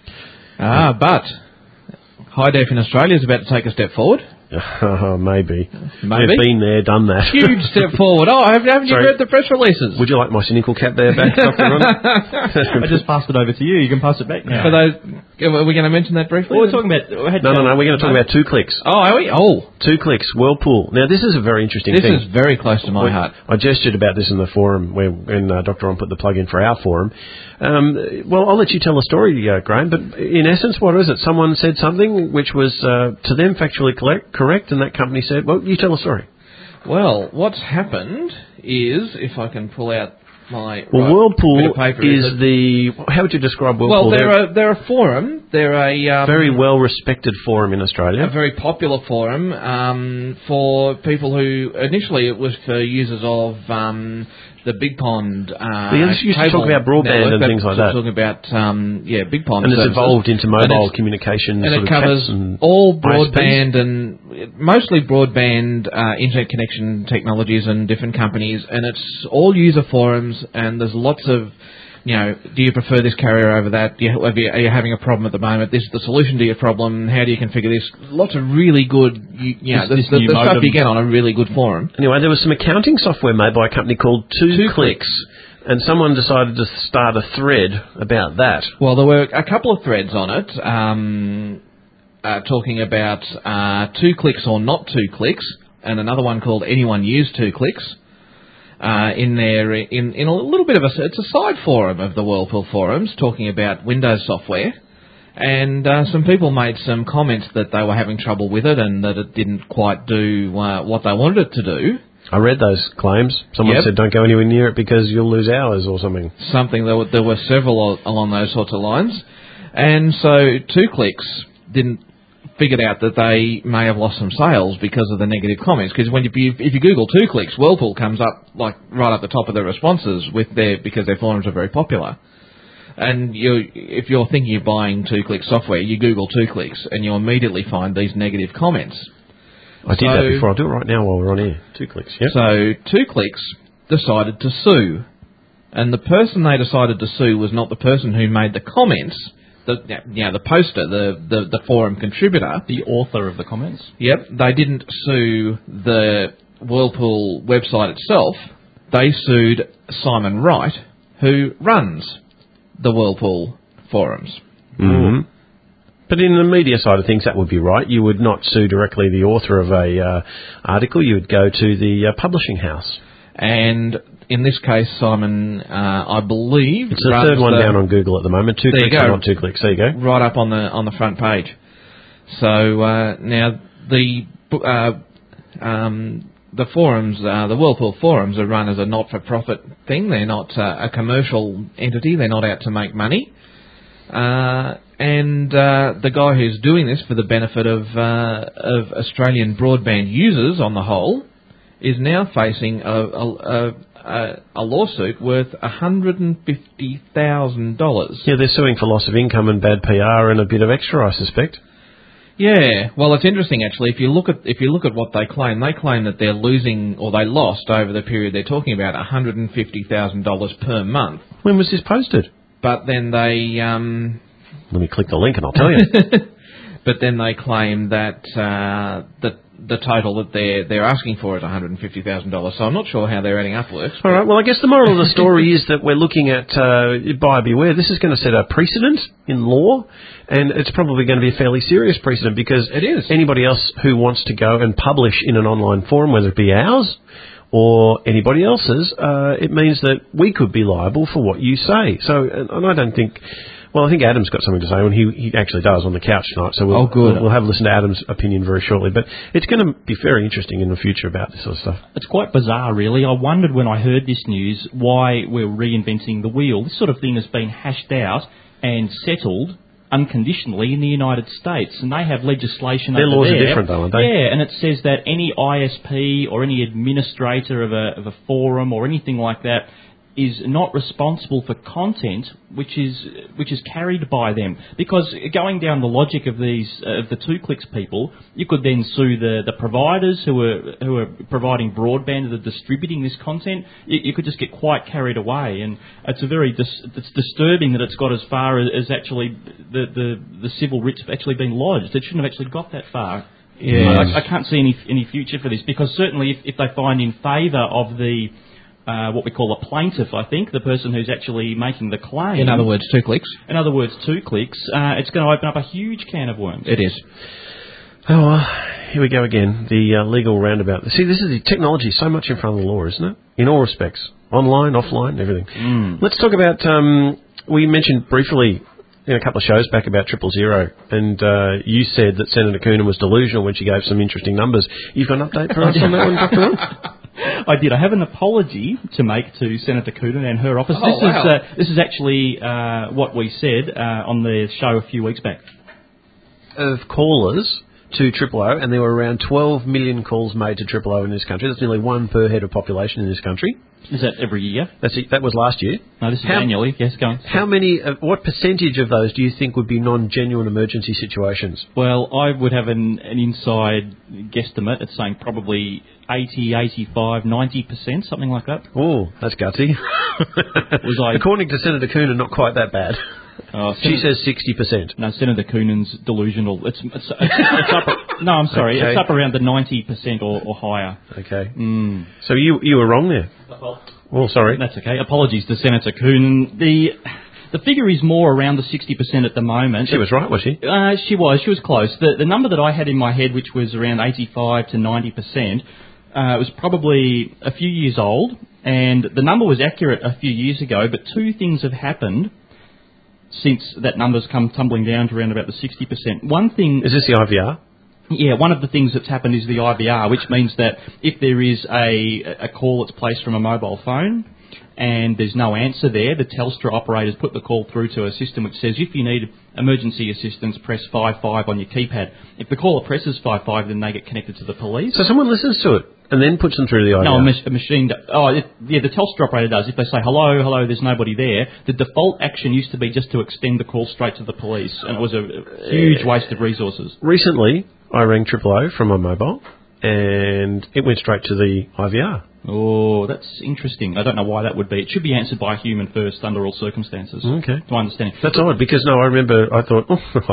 But high def in Australia is about to take a step forward. Maybe. We've been there, done that. Huge step forward. Oh, haven't you read the press releases? Would you like my cynical cap there back, Dr. Ron? I just passed it over to you. You can pass it back now. For those, are we going to mention that briefly? Well, we're talking about... No. We're going to talk about 2 Clicks. Oh, are we? Oh. 2 Clicks, Whirlpool. Now, this is a very interesting thing. This is very close to my heart. I gestured about this in the forum when Dr. Ron put the plug in for our forum. Well, I'll let you tell the story, Graham, but in essence, what is it? Someone said something which was, to them, factually correct, and that company said, well, you tell the story. Well, what's happened is, if I can pull out my Whirlpool paper, is the... How would you describe Whirlpool? Well, they're a forum. They're a... very well-respected forum in Australia. A very popular forum for people who... Initially, it was for users of the Big Pond used to talk about broadband and things like that. Talking about, Big Pond. And it's evolved into mobile communication. And it covers all broadband and mostly broadband internet connection technologies and different companies. And it's all user forums, and there's lots of, do you prefer this carrier over that? Are you having a problem at the moment? This is the solution to your problem. How do you configure this? Lots of really good, the stuff you get on a really good forum. Anyway, there was some accounting software made by a company called 2 Clicks, and someone decided to start a thread about that. Well, there were a couple of threads on it, talking about 2 Clicks or not 2 Clicks, and another one called Anyone Use 2 Clicks. In a little bit of it's a side forum of the Whirlpool forums talking about Windows software, and some people made some comments that they were having trouble with it and that it didn't quite do what they wanted it to do. I read those claims. Someone said don't go anywhere near it because you'll lose hours or something. There were several along those sorts of lines, and so 2 Clicks figured out that they may have lost some sales because of the negative comments. Because if you Google 2 Clicks, Whirlpool comes up like right up the top of the responses because their forums are very popular. And if you're thinking of buying 2 Clicks software, you Google 2 Clicks and you immediately find these negative comments. I did that before. I'll do it right now while we're on air. 2 Clicks. Yep. So 2 Clicks decided to sue, and the person they decided to sue was not the person who made the comments. The poster, the forum contributor. The author of the comments? Yep. They didn't sue the Whirlpool website itself. They sued Simon Wright, who runs the Whirlpool forums. Mm-hmm. But in the media side of things, that would be right. You would not sue directly the author of a article. You would go to the publishing house. And in this case, Simon, I believe... It's the third one down on Google at the moment. 2 Clicks or not 2 Clicks. There you go. Right up on the front page. So now the forums, the Whirlpool forums are run as a not-for-profit thing. They're not a commercial entity. They're not out to make money. And the guy who's doing this for the benefit of Australian broadband users on the whole is now facing a a lawsuit worth $150,000. Yeah, they're suing for loss of income and bad PR and a bit of extra, I suspect. Yeah, well, it's interesting actually. If you look at what they claim that they're losing, or they lost over the period they're talking about, $150,000 per month. When was this posted? But then they let me click the link and I'll tell you. But then they claim that the total that they're asking for is $150,000. So I'm not sure how their adding up works. All right. Well, I guess the moral of the story is that we're looking at buyer beware. This is going to set a precedent in law, and it's probably going to be a fairly serious precedent because it is. Anybody else who wants to go and publish in an online forum, whether it be ours or anybody else's, it means that we could be liable for what you say. So, and I don't think. Well, I think Adam's got something to say, and he actually does on the couch tonight. So we'll have a listen to Adam's opinion very shortly. But it's going to be very interesting in the future about this sort of stuff. It's quite bizarre, really. I wondered when I heard this news why we're reinventing the wheel. This sort of thing has been hashed out and settled unconditionally in the United States, and they have legislation Their over laws there. are different, though, aren't they? Yeah, and it says that any ISP or any administrator of a forum or anything like that is not responsible for content which is carried by them. Because going down the logic of these of the 2Clicks people, you could then sue the providers who are providing broadband that are distributing this content. You could just get quite carried away, and it's it's disturbing that it's got as far as actually the civil writs have actually been lodged. It shouldn't have actually got that far. Yeah, I can't see any future for this, because certainly if they find in favour of the what we call a plaintiff, I think, the person who's actually making the claim. In other words, 2Clicks. In other words, 2Clicks. It's going to open up a huge can of worms. It is. Oh, here we go again. The legal roundabout. See, this is the technology so much in front of the law, isn't it? In all respects. Online, offline, everything. Let's talk about, we mentioned briefly in a couple of shows back about 000, and you said that Senator Coonan was delusional when she gave some interesting numbers. You've got an update for us on that one, Dr. Ron? I did. I have an apology to make to Senator Coonan and her office. This is actually what we said on the show a few weeks back. Of callers to 000, and there were around 12 million calls made to 000 in this country. That's nearly one per head of population in this country. Is that every year? That was last year. No, this is annually. Yes, go on. How many? What percentage of those do you think would be non-genuine emergency situations? Well, I would have an inside guesstimate. It's saying probably 80, 85, 90%, something like that. Oh, that's gutsy. According to Senator Coonan, not quite that bad. She says 60%. No, Senator Coonan's delusional. It's up. No, I'm sorry. Okay. It's up around the 90% or higher. Okay. So you were wrong there. Well, sorry. That's okay. Apologies to Senator Coonan. The figure is more around the 60% at the moment. She was right, was she? She was close. The number that I had in my head, which was around 85 to 90%, was probably a few years old, and the number was accurate a few years ago, but two things have happened since that number's come tumbling down to around about the 60%. One thing... Is this the IVR? Yeah, one of the things that's happened is the IVR, which means that if there is a call that's placed from a mobile phone and there's no answer there, the Telstra operators put the call through to a system which says, if you need emergency assistance, press 55 on your keypad. If the caller presses 55, then they get connected to the police. So someone listens to it and then puts them through the IVR? No, a machine... the Telstra operator does. If they say, hello, there's nobody there, the default action used to be just to extend the call straight to the police, and it was a huge waste of resources. Recently, I rang 000 from my mobile, and it went straight to the IVR. Oh, that's interesting. I don't know why that would be. It should be answered by a human first under all circumstances. Okay. To my understanding. That's odd, because, I remember I thought,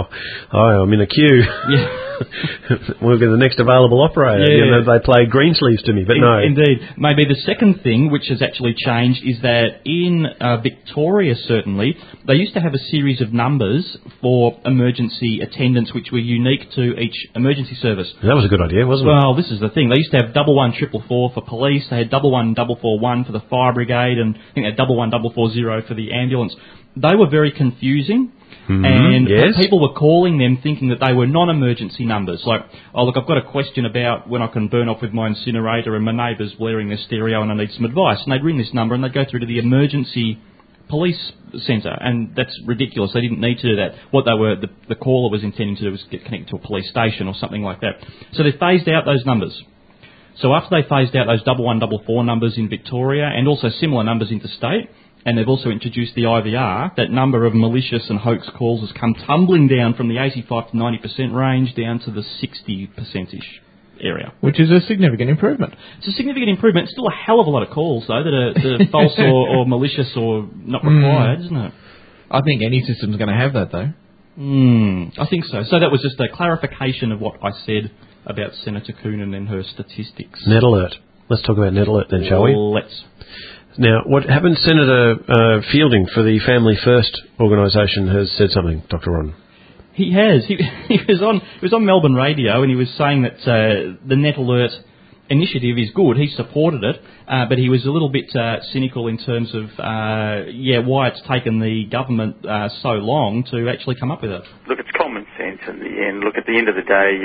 I'm in a queue. Yeah. We'll get the next available operator. Yeah. They play Greensleeves to me, but no. Indeed. Maybe the second thing which has actually changed is that in Victoria, certainly, they used to have a series of numbers for emergency attendants which were unique to each emergency service. That was a good idea, wasn't it? Well, this is the thing. They used to have 11444 for police. They had 11441 for the fire brigade, and I think they had 11440 for the ambulance. They were very confusing. And people were calling them thinking that they were non-emergency numbers. Like, look, I've got a question about when I can burn off with my incinerator and my neighbour's blaring their stereo and I need some advice. And they'd ring this number and they'd go through to the emergency police centre. And that's ridiculous. They didn't need to do that. What the caller was intending to do was get connected to a police station or something like that. So they phased out those numbers. So after they phased out those 1144 numbers in Victoria and also similar numbers interstate, and they've also introduced the IVR, that number of malicious and hoax calls has come tumbling down from the 85 to 90% range down to the 60%-ish area. Which is a significant improvement. It's a significant improvement. It's still a hell of a lot of calls, though, that are false or malicious or not required, isn't it? I think any system's going to have that, though. I think so. So that was just a clarification of what I said about Senator Coonan and her statistics. Net Alert. Let's talk about Net Alert then, shall we? Let's. Now, what happened? Senator Fielding for the Family First organisation has said something, Dr. Ron. He has. He was on Melbourne radio and he was saying that the Net Alert initiative is good. He supported it, but he was a little bit cynical in terms of why it's taken the government so long to actually come up with it. Look, it's common sense in the end. Look, at the end of the day,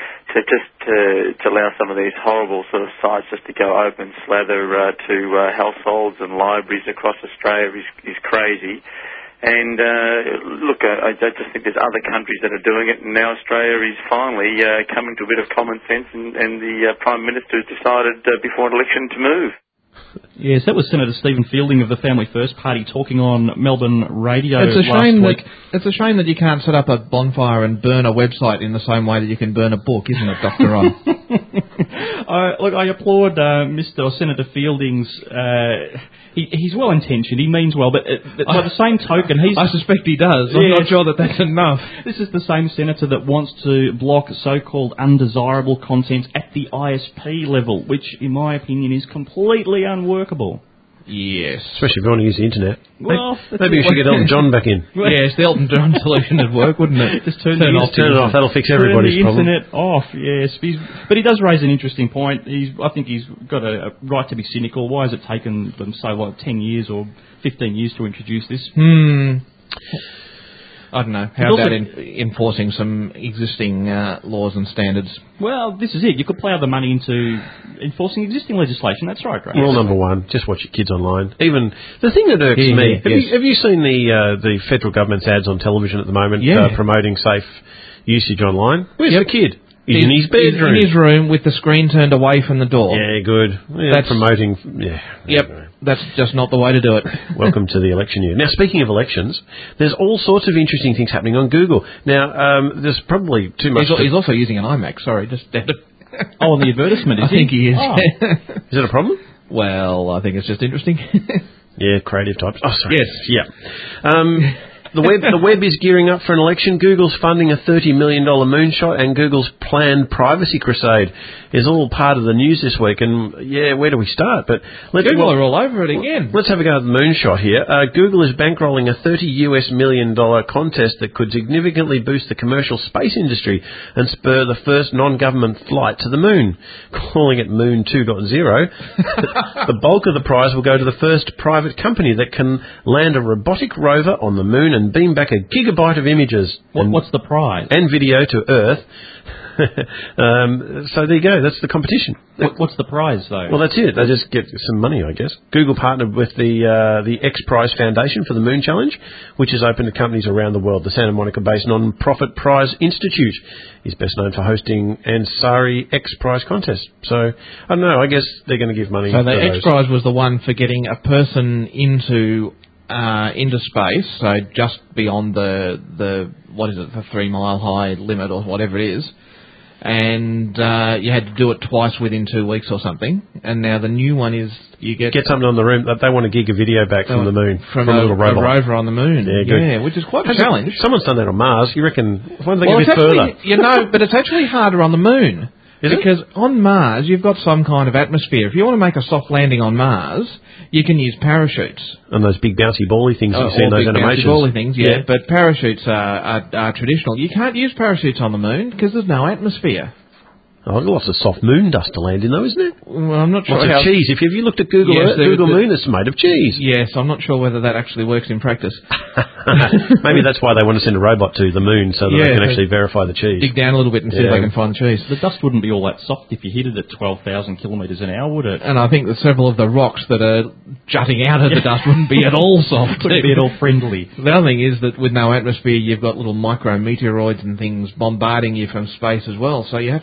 to allow some of these horrible sort of sites just to go open slather to households and libraries across Australia is crazy. And look, I just think there's other countries that are doing it, and now Australia is finally coming to a bit of common sense, and the Prime Minister has decided before an election to move. Yes, that was Senator Stephen Fielding of the Family First Party talking on Melbourne radio last week. It's a shame that you can't set up a bonfire and burn a website in the same way that you can burn a book, isn't it, Dr. Ron? Look, I applaud Senator Fielding's... He's well-intentioned, he means well, but by the same token, I suspect he does. I'm not sure that that's enough. This is the same senator that wants to block so-called undesirable content at the ISP level, which, in my opinion, is completely unworkable. Yes. Especially if you want to use the internet. Well, maybe we should get Elton John back in. Yes, the Elton John solution would work, wouldn't it? Just turn it off. That'll fix everybody's problem. Turn the internet off, yes. But he does raise an interesting point. I think he's got a right to be cynical. Why has it taken them so long, 10 years or 15 years to introduce this? I don't know. How about enforcing some existing laws and standards? Well, this is it. You could plough the money into enforcing existing legislation. That's right, Greg. Rule number one, just watch your kids online. Even the thing that irks me, have you seen the federal government's ads on television at the moment promoting safe usage online? Where's the kid? He's in his bedroom. In his room with the screen turned away from the door. Yeah, good. Yeah, that's promoting... Yep. That's just not the way to do it. Welcome to the election year. Now, speaking of elections, there's all sorts of interesting things happening on Google. Now, there's probably too much... He's also using an iMac, sorry. On the advertisement, is I think he is. Oh. Is it a problem? Well, I think it's just interesting. Yeah, creative types. Oh, sorry. Yes. Yeah. The web is gearing up for an election. Google's funding a $30 million moonshot, and Google's planned privacy crusade is all part of the news this week. And where do we start? But Google are all over it again. Let's have a go at the moonshot here. Google is bankrolling a $30 million contest that could significantly boost the commercial space industry and spur the first non-government flight to the moon, calling it Moon 2.0. The bulk of the prize will go to the first private company that can land a robotic rover on the moon and beam back a gigabyte of images. What's the prize? And video to Earth. So there you go. That's the competition. What's the prize, though? Well, that's it. They just get some money, I guess. Google partnered with the X Prize Foundation for the Moon Challenge, which is open to companies around the world. The Santa Monica-based non-profit Prize Institute is best known for hosting Ansari X Prize contest. So, I don't know. I guess they're going to give money. So the X Prize was the one for getting a person into space, so just beyond the 3 mile high limit or whatever it is, and you had to do it twice within 2 weeks or something. And now the new one is you get something on the room. They want a gig of video back from the moon from a little robot. A rover on the moon. Yeah, which is quite a challenge. Someone's done that on Mars. You reckon? Why don't they go a bit further? But it's actually harder on the moon. Because on Mars, you've got some kind of atmosphere. If you want to make a soft landing on Mars, you can use parachutes. And those big bouncy bally things you see in those animations. Bouncy bally things, but parachutes are traditional. You can't use parachutes on the moon because there's no atmosphere. Oh, lots of soft moon dust to land in, though, isn't it? Well, I'm not sure. Lots of cheese. If you looked at Google Earth, Google Moon, it's made of cheese. Yes, I'm not sure whether that actually works in practice. Maybe that's why they want to send a robot to the moon, so that they can actually verify the cheese. Dig down a little bit and see if they can find cheese. The dust wouldn't be all that soft if you hit it at 12,000 kilometres an hour, would it? And I think that several of the rocks that are jutting out of the dust wouldn't be at all soft. Wouldn't be at all friendly. The other thing is that with no atmosphere, you've got little micrometeoroids and things bombarding you from space as well, so you have to make your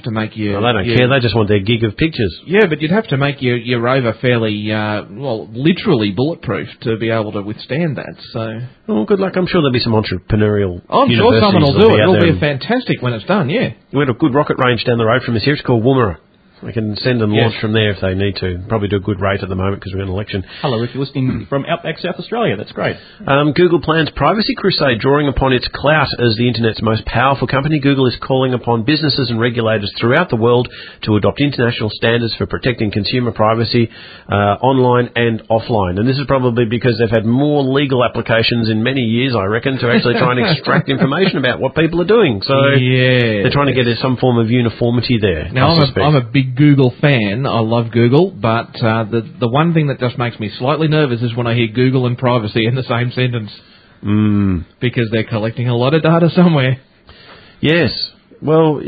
your... Well, they don't care. They just want their gig of pictures. Yeah, but you'd have to make your rover fairly, literally bulletproof to be able to withstand that. So, well, good luck. I'm sure there'll be some entrepreneurial. I'm sure someone will do it. It'll be fantastic when it's done. Yeah, we have a good rocket range down the road from us here. It's called Woomera. We can send them launch from there if they need to. Probably do a good rate at the moment because we're in an election. Hello, if you're listening from Outback, South Australia, that's great. Google plans privacy crusade, drawing upon its clout as the internet's most powerful company. Google is calling upon businesses and regulators throughout the world to adopt international standards for protecting consumer privacy online and offline. And this is probably because they've had more legal applications in many years, I reckon, to actually try and extract information about what people are doing. So they're trying to get some form of uniformity there. Now, I'm a big Google fan. I love Google, but the one thing that just makes me slightly nervous is when I hear Google and privacy in the same sentence. Because they're collecting a lot of data somewhere. Yes. Well,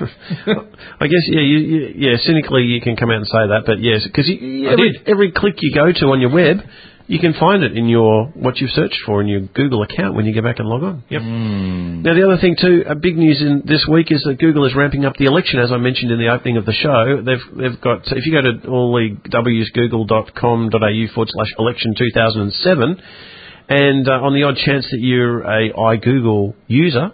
I guess, cynically you can come out and say that, but yes, because every click you go to on your web, you can find it in what you've searched for in your Google account when you go back and log on. Yep. Now, the other thing too, big news in this week is that Google is ramping up the election, as I mentioned in the opening of the show. They've got, if you go to all the google.com.au/election 2007, and on the odd chance that you're a iGoogle user.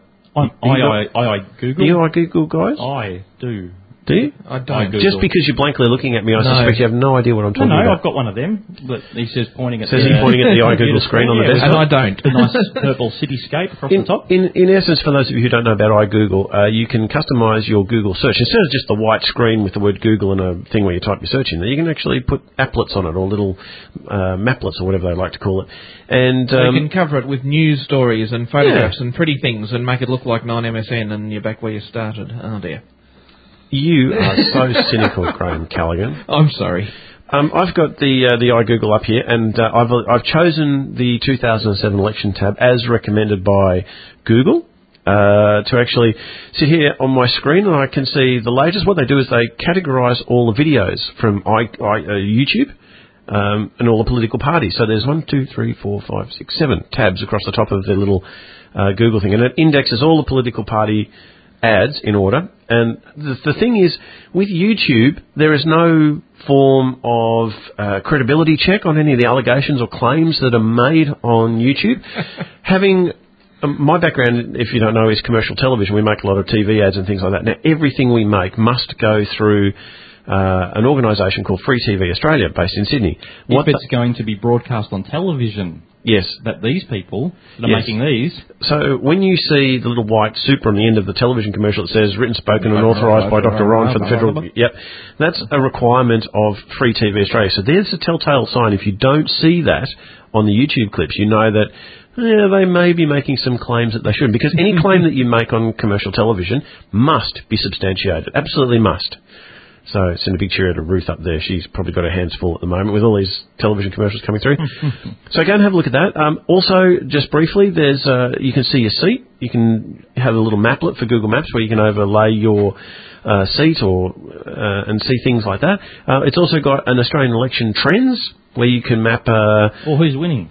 iGoogle? You iGoogle, guys? I do. Do you? I don't. Just because you're blankly looking at me, I suspect you have no idea what I'm talking about. No, I've got one of them. But he says pointing at the iGoogle screen on the desktop. And I don't. A nice purple cityscape across the top. In essence, for those of you who don't know about iGoogle, you can customise your Google search. Instead of just the white screen with the word Google and a thing where you type your search in there, you can actually put applets on it, or little maplets, or whatever they like to call it. And you can cover it with news stories and photographs and pretty things and make it look like 9MSN and you're back where you started. Oh, dear. You are so cynical, Graham Callaghan. I'm sorry. I've got the iGoogle up here, and I've chosen the 2007 election tab as recommended by Google to actually sit here on my screen, and I can see the latest. What they do is they categorise all the videos from YouTube and all the political parties. So there's 1, 2, 3, 4, 5, 6, 7 tabs across the top of the little Google thing, and it indexes all the political party ads in order. And the thing is, with YouTube, there is no form of credibility check on any of the allegations or claims that are made on YouTube. Having my background, if you don't know, is commercial television. We make a lot of TV ads and things like that. Now, everything we make must go through an organisation called Free TV Australia, based in Sydney. If it's going to be broadcast on television. Yes. That these people that are making these. So when you see the little white super on the end of the television commercial that says written, spoken and authorised by Dr. Ron for the federal... Yep. That's a requirement of Free TV Australia. So there's a telltale sign. If you don't see that on the YouTube clips, you know that they may be making some claims that they shouldn't. Because any claim that you make on commercial television must be substantiated. Absolutely must. So send a big cheer to Ruth up there. She's probably got her hands full at the moment with all these television commercials coming through. So go and have a look at that. Also, just briefly, there's you can see your seat. You can have a little maplet for Google Maps where you can overlay your seat and see things like that. It's also got an Australian election trends where you can map... Well, who's winning?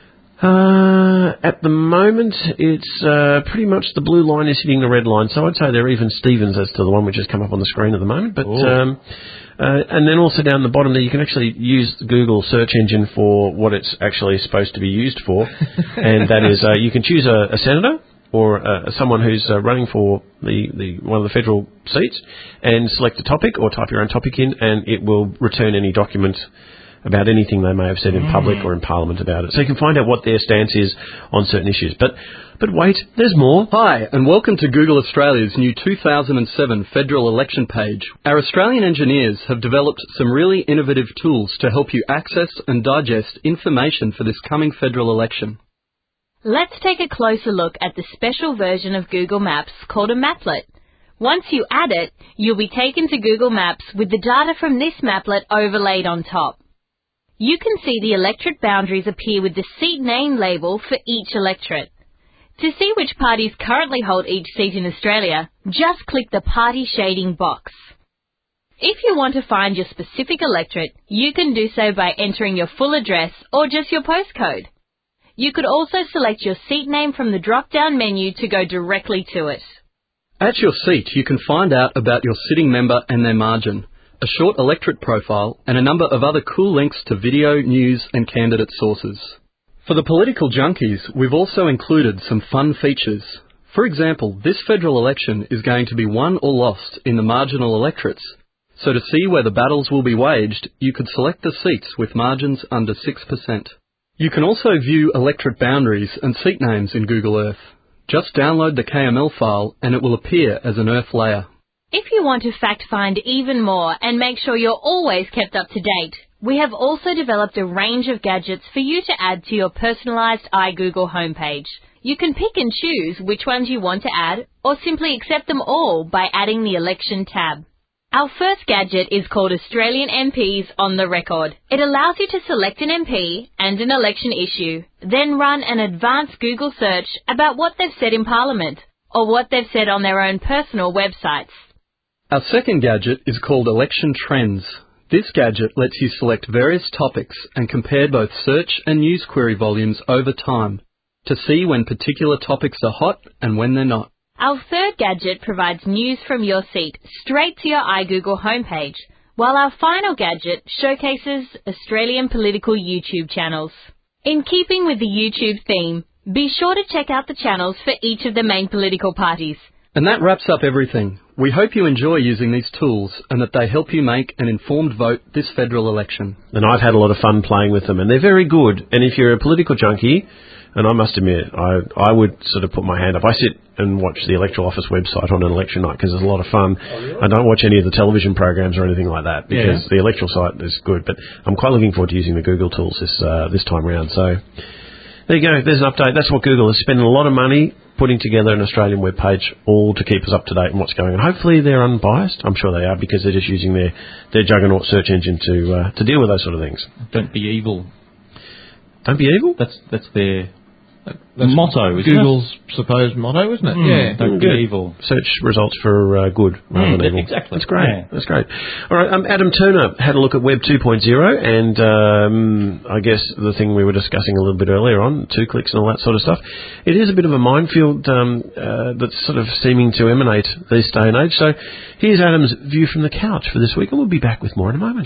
At the moment, it's pretty much the blue line is hitting the red line, so I'd say they're even Stevens as to the one which has come up on the screen at the moment. But and then also down the bottom there, you can actually use the Google search engine for what it's actually supposed to be used for, and that is you can choose a senator or someone who's running for the one of the federal seats, and select a topic or type your own topic in, and it will return any document about anything they may have said in public or in Parliament about it. So you can find out what their stance is on certain issues. But wait, there's more. Hi, and welcome to Google Australia's new 2007 federal election page. Our Australian engineers have developed some really innovative tools to help you access and digest information for this coming federal election. Let's take a closer look at the special version of Google Maps called a maplet. Once you add it, you'll be taken to Google Maps with the data from this maplet overlaid on top. You can see the electorate boundaries appear with the seat name label for each electorate. To see which parties currently hold each seat in Australia, just click the party shading box. If you want to find your specific electorate, you can do so by entering your full address or just your postcode. You could also select your seat name from the drop-down menu to go directly to it. At your seat, you can find out about your sitting member and their margin, a short electorate profile, and a number of other cool links to video, news, and candidate sources. For the political junkies, we've also included some fun features. For example, this federal election is going to be won or lost in the marginal electorates. So to see where the battles will be waged, you could select the seats with margins under 6%. You can also view electorate boundaries and seat names in Google Earth. Just download the KML file and it will appear as an Earth layer. If you want to fact find even more and make sure you're always kept up to date, we have also developed a range of gadgets for you to add to your personalised iGoogle homepage. You can pick and choose which ones you want to add, or simply accept them all by adding the election tab. Our first gadget is called Australian MPs on the Record. It allows you to select an MP and an election issue, then run an advanced Google search about what they've said in Parliament, or what they've said on their own personal websites. Our second gadget is called Election Trends. This gadget lets you select various topics and compare both search and news query volumes over time to see when particular topics are hot and when they're not. Our third gadget provides news from your seat straight to your iGoogle homepage, while our final gadget showcases Australian political YouTube channels. In keeping with the YouTube theme, be sure to check out the channels for each of the main political parties. And that wraps up everything. We hope you enjoy using these tools and that they help you make an informed vote this federal election. And I've had a lot of fun playing with them, and they're very good. And if you're a political junkie, and I must admit, I would sort of put my hand up. I sit and watch the Electoral Office website on an election night because it's a lot of fun. I don't watch any of the television programs or anything like that because the electoral site is good. But I'm quite looking forward to using the Google tools this time round. So there you go. There's an update. That's what Google is spending a lot of money putting together an Australian web page, all to keep us up to date on what's going on. Hopefully they're unbiased. I'm sure they are because they're just using their juggernaut search engine to deal with those sort of things. Don't be evil. Don't be evil? That's their motto, isn't Google's it? supposed motto, isn't it? Yeah. Don't be evil. Search results for good rather than evil. Exactly. That's great. Yeah. That's great. All right, Adam Turner had a look at Web 2.0, and I guess the thing we were discussing a little bit earlier on, 2 clicks and all that sort of stuff, it is a bit of a minefield that's sort of seeming to emanate this day and age. So here's Adam's view from the couch for this week, and we'll be back with more in a moment.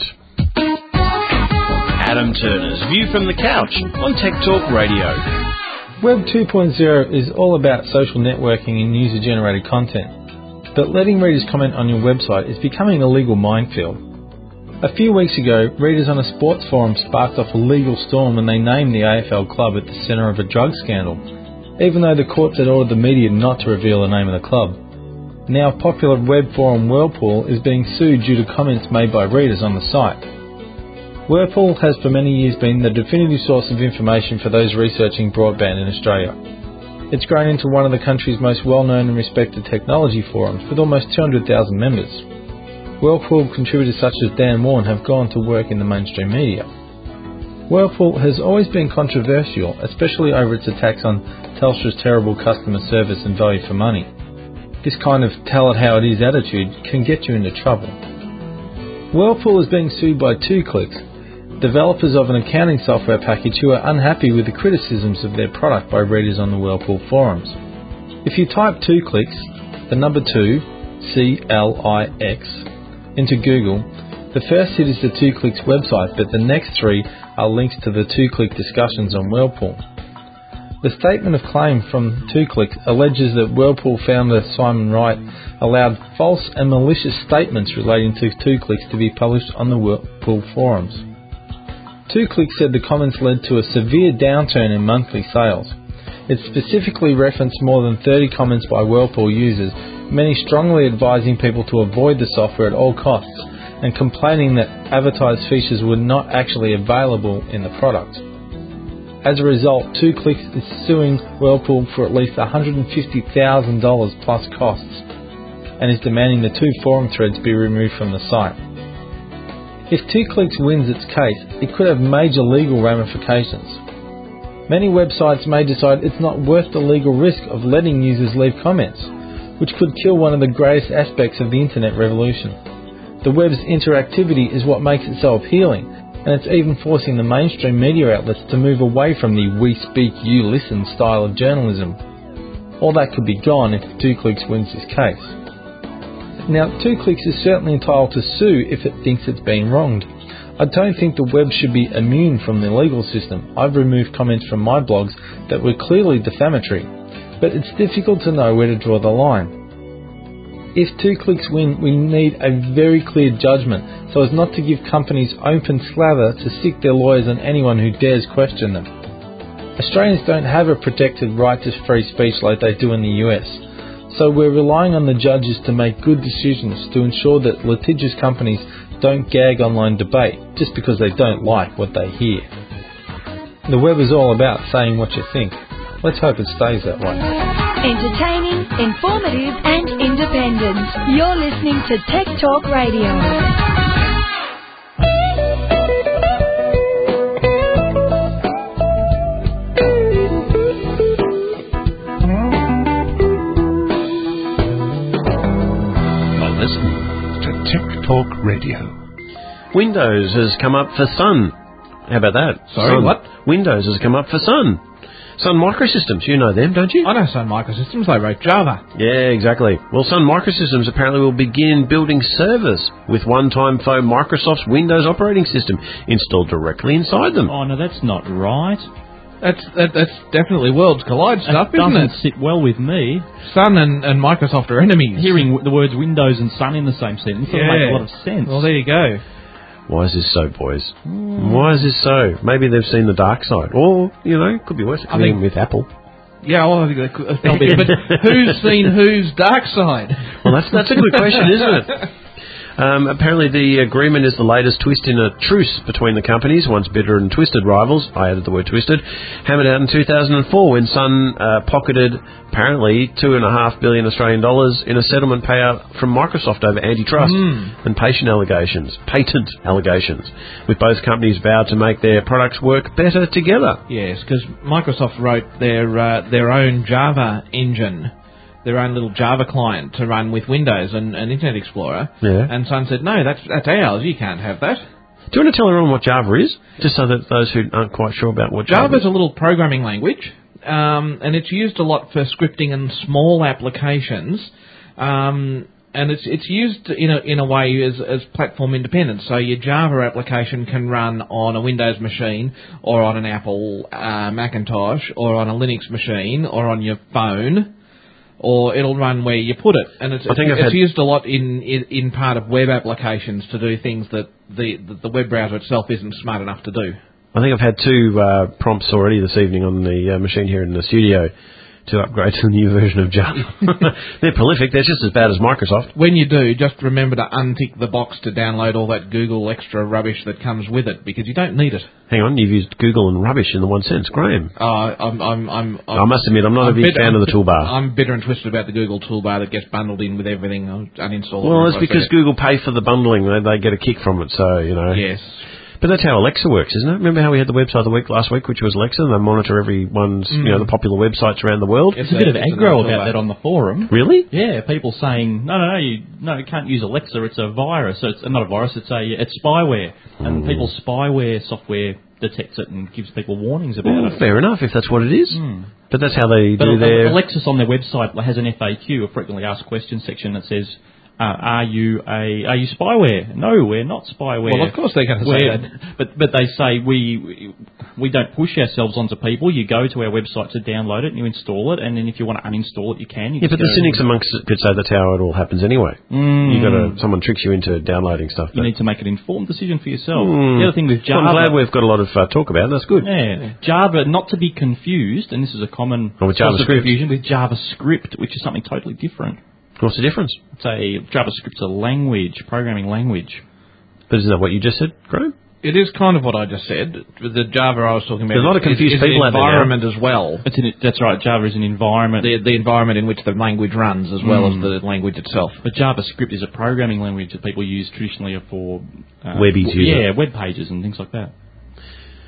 Adam Turner's view from the couch on Tech Talk Radio. Web 2.0 is all about social networking and user-generated content, but letting readers comment on your website is becoming a legal minefield. A few weeks ago, readers on a sports forum sparked off a legal storm when they named the AFL club at the centre of a drug scandal, even though the courts had ordered the media not to reveal the name of the club. Now popular web forum Whirlpool is being sued due to comments made by readers on the site. Whirlpool has for many years been the definitive source of information for those researching broadband in Australia. It's grown into one of the country's most well-known and respected technology forums with almost 200,000 members. Whirlpool contributors such as Dan Warren have gone to work in the mainstream media. Whirlpool has always been controversial, especially over its attacks on Telstra's terrible customer service and value for money. This kind of tell-it-how-it-is attitude can get you into trouble. Whirlpool is being sued by 2Clicks, developers of an accounting software package who are unhappy with the criticisms of their product by readers on the Whirlpool forums. If you type 2Clicks, the number 2, C-L-I-X, into Google, the first hit is the 2Clicks website, but the next 3 are links to the 2Click discussions on Whirlpool. The statement of claim from 2Clicks alleges that Whirlpool founder Simon Wright allowed false and malicious statements relating to 2Clicks to be published on the Whirlpool forums. 2Clicks said the comments led to a severe downturn in monthly sales. It specifically referenced more than 30 comments by Whirlpool users, many strongly advising people to avoid the software at all costs and complaining that advertised features were not actually available in the product. As a result, 2Clicks is suing Whirlpool for at least $150,000 plus costs and is demanding the 2 forum threads be removed from the site. If 2Clicks wins its case, it could have major legal ramifications. Many websites may decide it's not worth the legal risk of letting users leave comments, which could kill one of the greatest aspects of the internet revolution. The web's interactivity is what makes it so appealing, and it's even forcing the mainstream media outlets to move away from the we speak, you listen style of journalism. All that could be gone if 2Clicks wins this case. Now, 2Clicks is certainly entitled to sue if it thinks it's been wronged. I don't think the web should be immune from the legal system. I've removed comments from my blogs that were clearly defamatory, but it's difficult to know where to draw the line. If 2Clicks win, we need a very clear judgment so as not to give companies open slather to stick their lawyers on anyone who dares question them. Australians don't have a protected right to free speech like they do in the US, so we're relying on the judges to make good decisions to ensure that litigious companies don't gag online debate just because they don't like what they hear. The web is all about saying what you think. Let's hope it stays that way. Entertaining, informative and independent. You're listening to Tech Talk Radio. Tech Talk Radio. Windows has come up for Sun. How about that? Sorry, what? Windows has come up for Sun. Sun Microsystems, you know them, don't you? I know Sun Microsystems, they wrote Java. Yeah, exactly. Well, Sun Microsystems apparently will begin building servers with one-time phone Microsoft's Windows operating system installed directly inside them. Oh, no, that's not right. That's definitely Worlds Collide stuff, isn't it? Doesn't sit well with me. Sun and Microsoft are enemies. Hearing the words Windows and Sun in the same sentence doesn't make a lot of sense. Well, there you go. Why is this so, boys? Why is this so? Maybe they've seen the dark side. Or, you know, could be worse. It could be with Apple. Yeah, well, I think that could be. But who's seen whose dark side? Well, that's a good question, isn't it? Apparently the agreement is the latest twist in a truce between the companies, once bitter and twisted rivals, I added the word twisted, hammered out in 2004 when Sun pocketed apparently $2.5 billion Australian dollars in a settlement payout from Microsoft over antitrust and patent allegations, with both companies vowed to make their products work better together. Yes, because Microsoft wrote their own Java engine, their own little Java client to run with Windows and Internet Explorer. Yeah. And Sun said, no, that's ours. You can't have that. Do you want to tell everyone what Java is? Just so that those who aren't quite sure about what Java is. Java is a little programming language, and it's used a lot for scripting and small applications. And it's used in a way as platform independent. So your Java application can run on a Windows machine or on an Apple Macintosh or on a Linux machine or on your phone. Or it'll run where you put it, and it's used a lot in part of web applications to do things that the web browser itself isn't smart enough to do. I think I've had two prompts already this evening on the machine here in the studio to upgrade to the new version of Java. They're prolific. They're just as bad as Microsoft. When you do, just remember to untick the box to download all that Google extra rubbish that comes with it, because you don't need it. Hang on, you've used Google and rubbish in the one sentence, Graham. I must admit, I'm not a big fan of the toolbar. I'm bitter and twisted about the Google toolbar that gets bundled in with everything. I'll uninstall it. Well, it's because Google pay for the bundling. They get a kick from it, so, you know. Yes. But that's how Alexa works, isn't it? Remember how we had the website last week, which was Alexa, and they monitor everyone's, the popular websites around the world? There's a bit of aggro about that on the forum. Really? Yeah, people saying, no, you can't use Alexa, it's a virus. So it's not a virus, it's spyware. And people's spyware software detects it and gives people warnings about it. Fair enough, if that's what it is. But that's how they do their... Alexis on their website has an FAQ, a frequently asked questions section, that says, are you spyware? No, we're not spyware. Well, of course they're going to say that. But they say we don't push ourselves onto people. You go to our website to download it and you install it, and then if you want to uninstall it, you can. But the cynics amongst it could say that's how it all happens anyway. Someone tricks you into downloading stuff. You need to make an informed decision for yourself. The other thing with Java... Well, I'm glad we've got a lot of talk about it. That's good. Yeah. Java, not to be confused, and this is a common with source of confusion, with JavaScript, which is something totally different. What's the difference? JavaScript's a language, programming language. But isn't that what you just said, Graham? It is kind of what I just said. The Java I was talking about. There's a lot of confused people out there. Environment as well. That's right. Java is an environment. The environment in which the language runs, as well as the language itself. But JavaScript is a programming language that people use traditionally for web pages and things like that.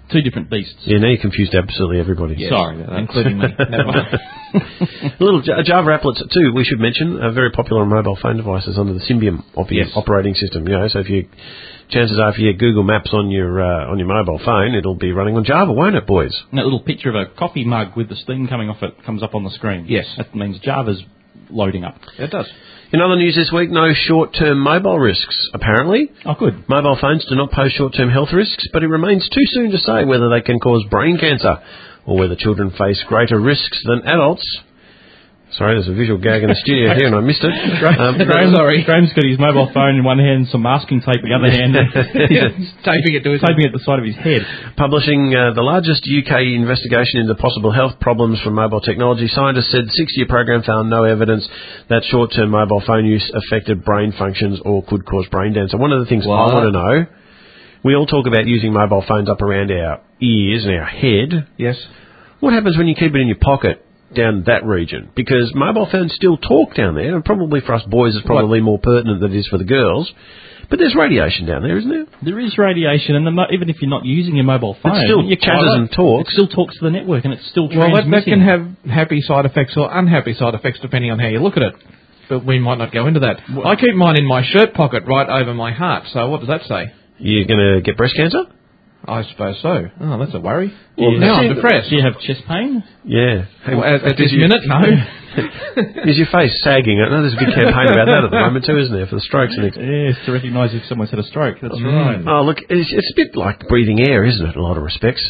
Two different beasts. Yeah, now you confused absolutely everybody. Yes. Sorry about that. Including me. Never mind. Little Java applets too, we should mention, are very popular on mobile phone devices under the Symbian operating system. So chances are if you get Google Maps on your mobile phone, it'll be running on Java, won't it, boys? And that little picture of a coffee mug with the steam coming off it comes up on the screen. Yes. That means Java's loading up. It does. In other news this week, no short-term mobile risks, apparently. Oh, good. Mobile phones do not pose short-term health risks, but it remains too soon to say whether they can cause brain cancer or whether children face greater risks than adults. Sorry, there's a visual gag in the studio here and I missed it. Graham's got his mobile phone in one hand and some masking tape in the other hand. He's taping it to the side of his head. Publishing the largest UK investigation into possible health problems from mobile technology, scientists said the 6-year program found no evidence that short-term mobile phone use affected brain functions or could cause brain cancer. One of the things I want to know, we all talk about using mobile phones up around our ears and our head. Yes. What happens when you keep it in your pocket down that region? Because mobile phones still talk down there, and probably for us boys it's probably more pertinent than it is for the girls. But there's radiation down there, isn't there? There is radiation, and even if you're not using your mobile phone, it still chatters and talks. It still talks to the network, and it's still transmitting. Well, that can have happy side effects or unhappy side effects depending on how you look at it. But we might not go into that. I keep mine in my shirt pocket right over my heart, so what does that say? You're going to get breast cancer? I suppose so. Oh, that's a worry. Well, now I'm depressed. Do you have chest pain? Yeah. At this minute, no. Is your face sagging? I know there's a big campaign about that at the moment too, isn't there, for the strokes? Yes, to recognise if someone's had a stroke. That's right. Oh, look, it's a bit like breathing air, isn't it, in a lot of respects?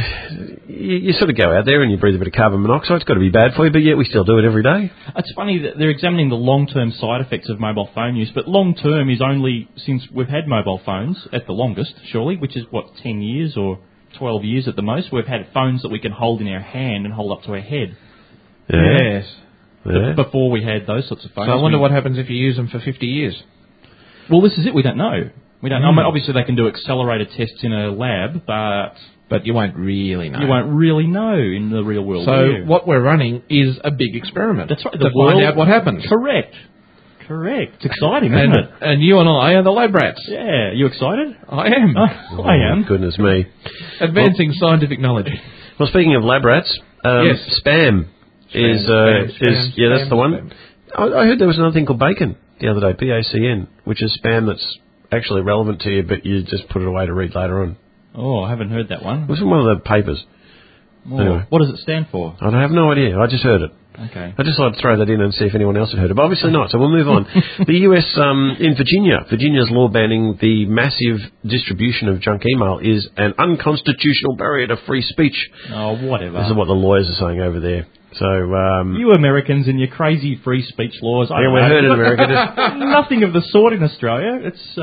You sort of go out there and you breathe a bit of carbon monoxide. It's got to be bad for you, but yet we still do it every day. It's funny that they're examining the long-term side effects of mobile phone use, but long-term is only since we've had mobile phones, at the longest, surely, which is, 10 years or 12 years at the most. We've had phones that we can hold in our hand and hold up to our head. Yes. Yeah. Before we had those sorts of phones. So I wonder what happens if you use them for 50 years. Well, this is it. We don't know. We don't know. I mean, obviously, they can do accelerated tests in a lab, but you won't really know. You won't really know in the real world. So what we're running is a big experiment. That's right. To find out what happens. Correct. It's exciting, isn't it? And you and I are the lab rats. Yeah. You excited? I am. I am. Goodness me. Advancing scientific knowledge. Well, speaking of lab rats, spam. That's the one. I heard there was another thing called bacon the other day, BACN, which is spam that's actually relevant to you, but you just put it away to read later on. Oh, I haven't heard that one. It was in one of the papers. Oh, anyway. What does it stand for? I have no idea. I just heard it. Okay. I just thought I'd throw that in and see if anyone else had heard it, but obviously not, so we'll move on. The US, in Virginia's law banning the massive distribution of junk email is an unconstitutional barrier to free speech. Oh, whatever. This is what the lawyers are saying over there. So, you Americans and your crazy free speech laws. We heard in America. Nothing of the sort in Australia. It's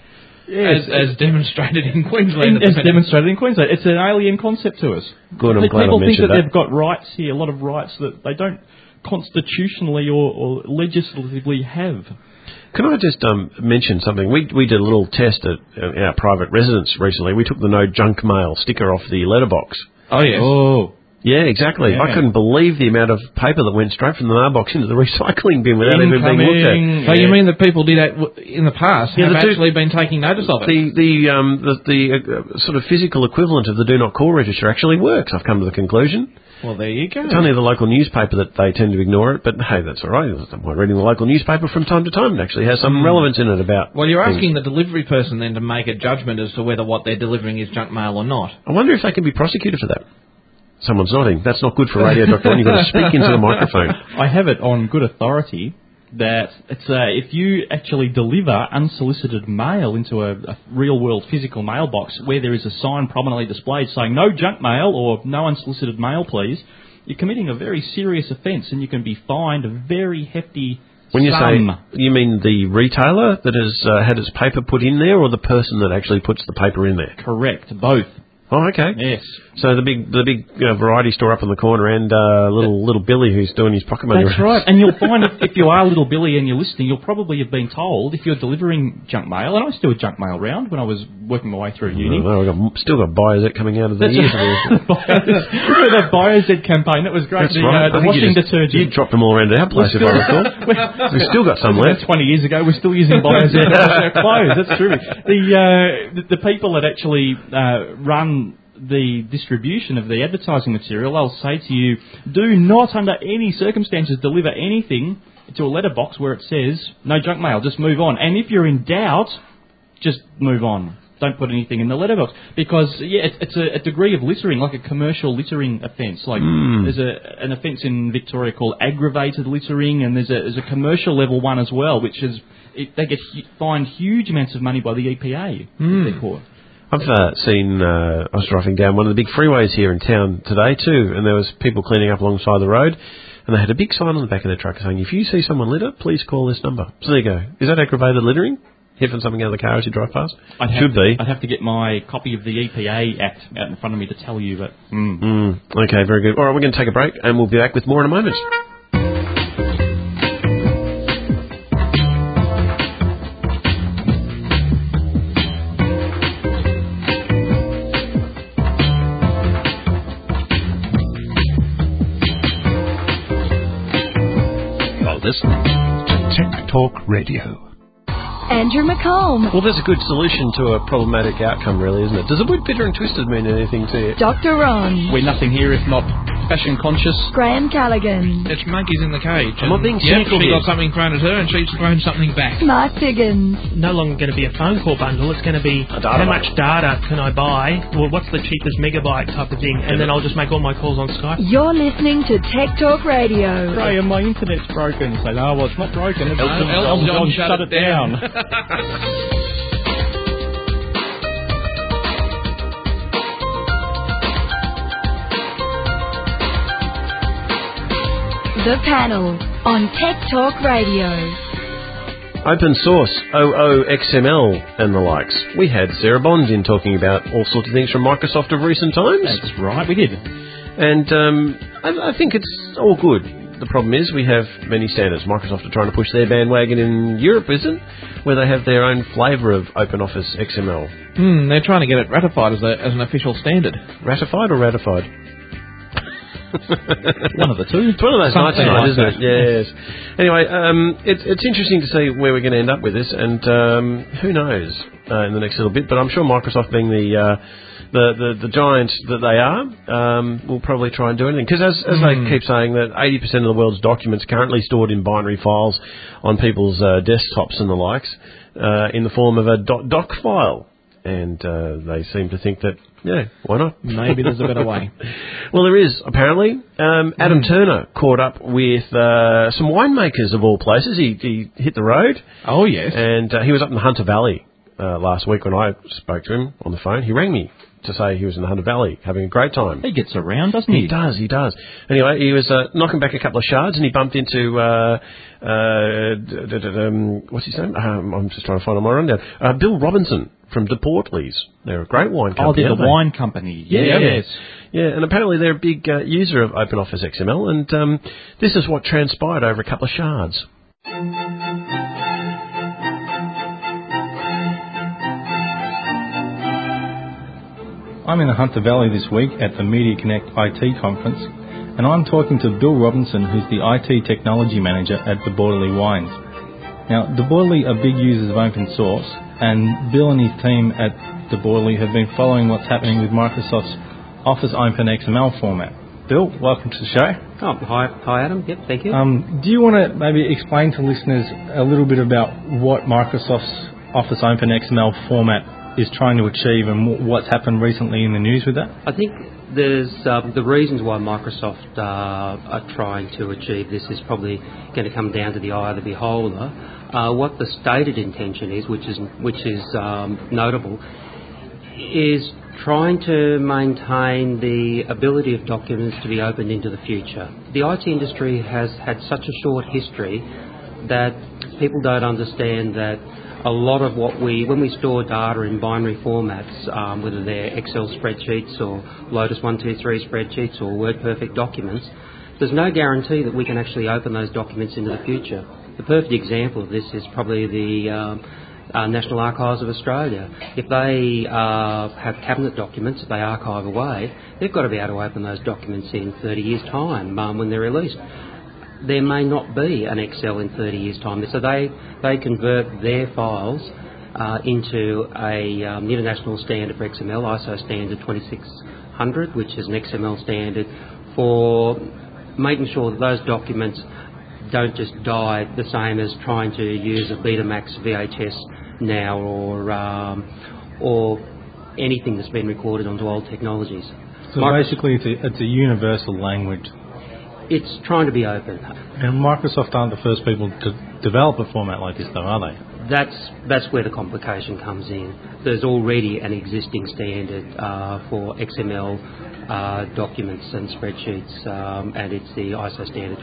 as demonstrated in Queensland. It's an alien concept to us. Good, I'm glad People I think mentioned that they've got rights here, a lot of rights that they don't constitutionally or legislatively have. Can I just mention something? We did a little test at our private residence recently. We took the no junk mail sticker off the letterbox. Oh, yes. Oh. Yeah, exactly. Yeah. I couldn't believe the amount of paper that went straight from the mailbox into the recycling bin without even being looked at. So you mean that people did that in the past have actually been taking notice of it? The sort of physical equivalent of the do not call register actually works, I've come to the conclusion. Well, there you go. It's only the local newspaper that they tend to ignore it, but hey, that's all right. I'm reading the local newspaper from time to time. It actually has some relevance in it about Well, you're things. asking the delivery person then to make a judgment as to whether what they're delivering is junk mail or not. I wonder if they can be prosecuted for that. Someone's nodding. That's not good for radio, Dr. One. You've got to speak into the microphone. I have it on good authority that it's if you actually deliver unsolicited mail into a real-world physical mailbox where there is a sign prominently displayed saying no junk mail or no unsolicited mail, please, you're committing a very serious offence and you can be fined a very hefty When you sum. say, you mean the retailer that has had its paper put in there or the person that actually puts the paper in there? Correct, both. Oh, okay. Yes. So the big variety store up in the corner and little Billy who's doing his pocket money. That's right. And you'll find if you are little Billy and you're listening, you'll probably have been told if you're delivering junk mail, and I used to do a junk mail round when I was working my way through uni. We've still got Biozet coming out of the ears. The Biozet campaign, that was great. That's right. The washing detergent. You dropped them all around our place, if I recall. We've still got some left. 20 years ago, we're still using Biozet to wash our clothes. That's true. The people that actually run the distribution of the advertising material, they'll say to you, do not under any circumstances deliver anything to a letterbox where it says, no junk mail, just move on. And if you're in doubt, just move on. Don't put anything in the letterbox. Because, it's a degree of littering, like a commercial littering offence. Like, there's an offence in Victoria called aggravated littering, and there's a commercial level one as well, which is, they get fined huge amounts of money by the EPA if they're caught. I've seen, I was driving down one of the big freeways here in town today too, and there was people cleaning up alongside the road, and they had a big sign on the back of their truck saying, if you see someone litter, please call this number. So there you go. Is that aggravated littering? Hiffing something out of the car as you drive past? Should be. I'd have to get my copy of the EPA Act out in front of me to tell you, but... Okay, very good. All right, we're going to take a break, and we'll be back with more in a moment. You're listening to Tech Talk Radio. Andrew McComb. Well, there's a good solution to a problematic outcome, really, isn't it? Does a bit bitter and twisted mean anything to you? Dr. Ron. We're nothing here if not fashion conscious. Graham Callaghan. It's monkeys in the cage. I'm not being cynical she here. got something thrown at her and she's thrown something back. Mark Diggins. No longer going to be a phone call bundle. It's going to be how much data can I buy? Well, what's the cheapest megabyte type of thing? And then I'll just make all my calls on Skype. You're listening to Tech Talk Radio. Graham, my internet's broken. Say, no, well, it's not broken. It's Elton John shut it down. The Panel on Tech Talk Radio. Open source, OOXML and the likes. We had Sarah Bond in talking about all sorts of things from Microsoft of recent times. That's right, we did. And I think it's all good. The problem is we have many standards. Microsoft are trying to push their bandwagon in Europe, isn't? Where they have their own flavour of OpenOffice XML. They're trying to get it ratified as an official standard. Ratified or ratified? One of the two. It's one of those nights tonight, like isn't it? Yes. Anyway, it's interesting to see where we're going to end up with this, and who knows in the next little bit. But I'm sure Microsoft, being the giant that they are, will probably try and do anything. Because as they keep saying, that 80% of the world's documents currently stored in binary files on people's desktops and the likes in the form of a doc file. And they seem to think that, why not? Maybe there's a better way. Well, there is, apparently. Adam Turner caught up with some winemakers of all places. He hit the road. Oh, yes. And he was up in the Hunter Valley last week when I spoke to him on the phone. He rang me to say he was in the Hunter Valley having a great time. He gets around, doesn't he? He does. Anyway, he was knocking back a couple of shards and he bumped into, what's his name? I'm just trying to find on my rundown. Bill Robinson from De Portleys. They're a great wine company. Oh, they're the wine company. Yes. Yeah, and apparently they're a big user of OpenOffice XML, and this is what transpired over a couple of shards. I'm in the Hunter Valley this week at the Media Connect IT conference, and I'm talking to Bill Robinson, who's the IT technology manager at De Bordeley Wines. Now, De Bordeley are big users of open source, and Bill and his team at De Bordeley have been following what's happening with Microsoft's Office Open XML format. Bill, welcome to the show. Oh, hi Adam. Yep, thank you. Do you want to maybe explain to listeners a little bit about what Microsoft's Office Open XML format is trying to achieve and what's happened recently in the news with that? I think there's the reasons why Microsoft are trying to achieve this is probably going to come down to the eye of the beholder. What the stated intention is, which is notable, is trying to maintain the ability of documents to be opened into the future. The IT industry has had such a short history that people don't understand that a lot of when we store data in binary formats, whether they're Excel spreadsheets or Lotus 123 spreadsheets or WordPerfect documents, there's no guarantee that we can actually open those documents into the future. The perfect example of this is probably the National Archives of Australia. If they have cabinet documents that they archive away, they've got to be able to open those documents in 30 years' time when they're released. There may not be an Excel in 30 years' time. So they convert their files into a international standard for XML, ISO standard 100, which is an XML standard, for making sure that those documents don't just die the same as trying to use a Betamax VHS now or anything that's been recorded onto old technologies. So basically it's a universal language. It's trying to be open. And Microsoft aren't the first people to develop a format like this, though, are they? That's where the complication comes in. There's already an existing standard for XML documents and spreadsheets, and it's the ISO standard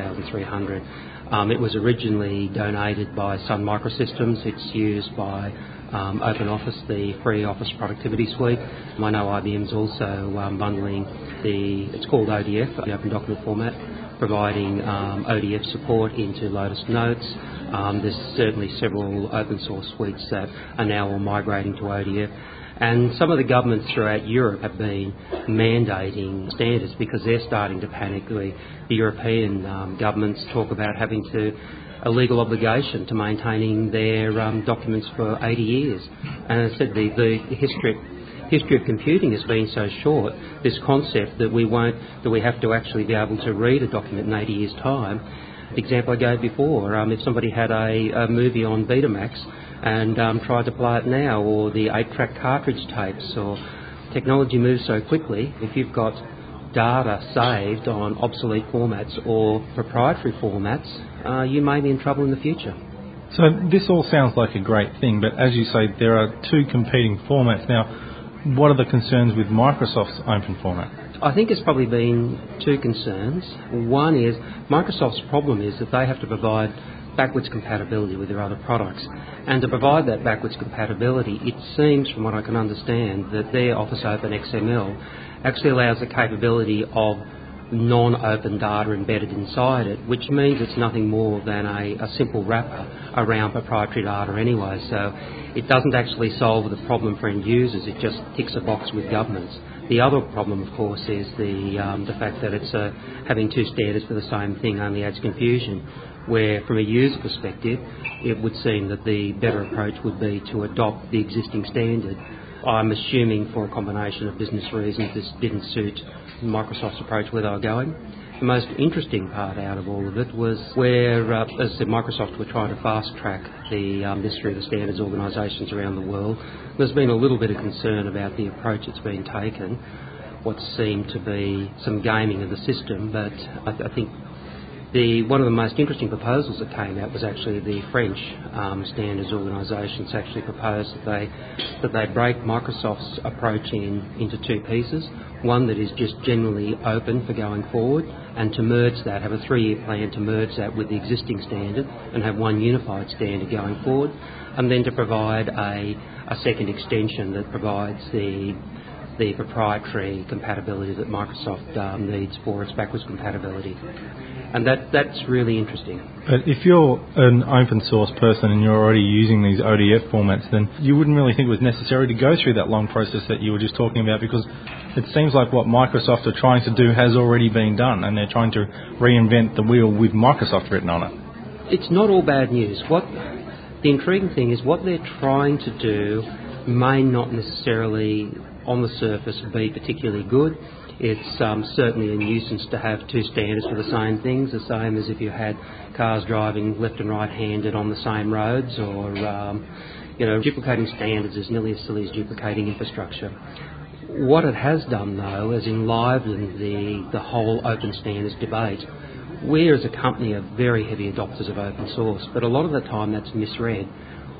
26300. It was originally donated by Sun Microsystems. It's used by OpenOffice, the free Office productivity suite. I know IBM's also bundling it's called ODF, the Open Document Format, providing ODF support into Lotus Notes. There's certainly several open source suites that are now all migrating to ODF. And some of the governments throughout Europe have been mandating standards because they're starting to panic. The European governments talk about having a legal obligation to maintaining their documents for 80 years. And as I said, the history of computing has been so short, this concept that we have to actually be able to read a document in 80 years' time. The example I gave before, if somebody had a movie on Betamax and tried to play it now, or the 8-track cartridge tapes, or technology moves so quickly, if you've got data saved on obsolete formats or proprietary formats, you may be in trouble in the future. So this all sounds like a great thing, but as you say, there are two competing formats. Now, what are the concerns with Microsoft's open format? I think it's probably been two concerns. One is Microsoft's problem is that they have to provide backwards compatibility with their other products. And to provide that backwards compatibility, it seems, from what I can understand, that their Office Open XML actually allows the capability of non-open data embedded inside it, which means it's nothing more than a simple wrapper around proprietary data anyway. So it doesn't actually solve the problem for end users, it just ticks a box with governments. The other problem, of course, is the fact that it's having two standards for the same thing only adds confusion, where from a user perspective it would seem that the better approach would be to adopt the existing standard. I'm assuming for a combination of business reasons this didn't suit Microsoft's approach where they were going. The most interesting part out of all of it was where, as I said, Microsoft were trying to fast-track the history of the standards organisations around the world. There's been a little bit of concern about the approach that's been taken, what seemed to be some gaming of the system, but I think one of the most interesting proposals that came out was actually the French standards organisations actually proposed that they break Microsoft's approach into two pieces. One that is just generally open for going forward, and to merge that, have a 3-year plan to merge that with the existing standard and have one unified standard going forward, and then to provide a second extension that provides the proprietary compatibility that Microsoft needs for its backwards compatibility. And that's really interesting. But if you're an open source person and you're already using these ODF formats, then you wouldn't really think it was necessary to go through that long process that you were just talking about, because it seems like what Microsoft are trying to do has already been done, and they're trying to reinvent the wheel with Microsoft written on it. It's not all bad news. The intriguing thing is what they're trying to do may not necessarily on the surface be particularly good. It's certainly a nuisance to have two standards for the same things, the same as if you had cars driving left and right-handed on the same roads, or duplicating standards is nearly as silly as duplicating infrastructure. What it has done, though, is enlivened the whole open standards debate. We as a company are very heavy adopters of open source, but a lot of the time that's misread.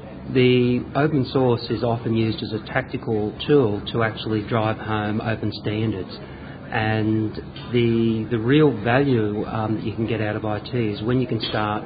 The open source is often used as a tactical tool to actually drive home open standards. And the real value that you can get out of IT is when you can start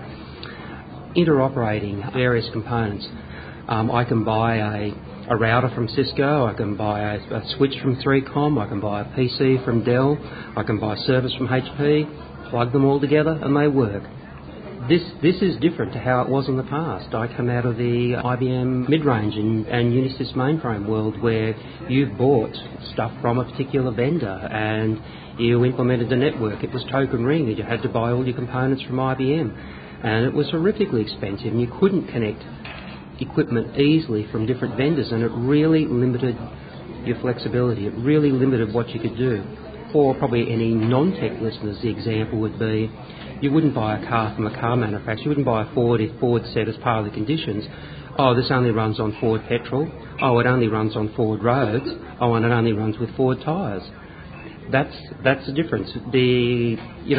interoperating various components. I can buy a router from Cisco, I can buy a switch from 3Com, I can buy a PC from Dell, I can buy servers from HP, plug them all together and they work. This is different to how it was in the past. I come out of the IBM mid-range and Unisys mainframe world where you've bought stuff from a particular vendor and you implemented the network. It was token ring and you had to buy all your components from IBM. And it was horrifically expensive and you couldn't connect equipment easily from different vendors, and it really limited your flexibility. It really limited what you could do. For probably any non-tech listeners, the example would be you wouldn't buy a car from a car manufacturer. You wouldn't buy a Ford if Ford said as part of the conditions, oh, this only runs on Ford petrol. Oh, it only runs on Ford roads. Oh, and it only runs with Ford tyres. That's the difference. We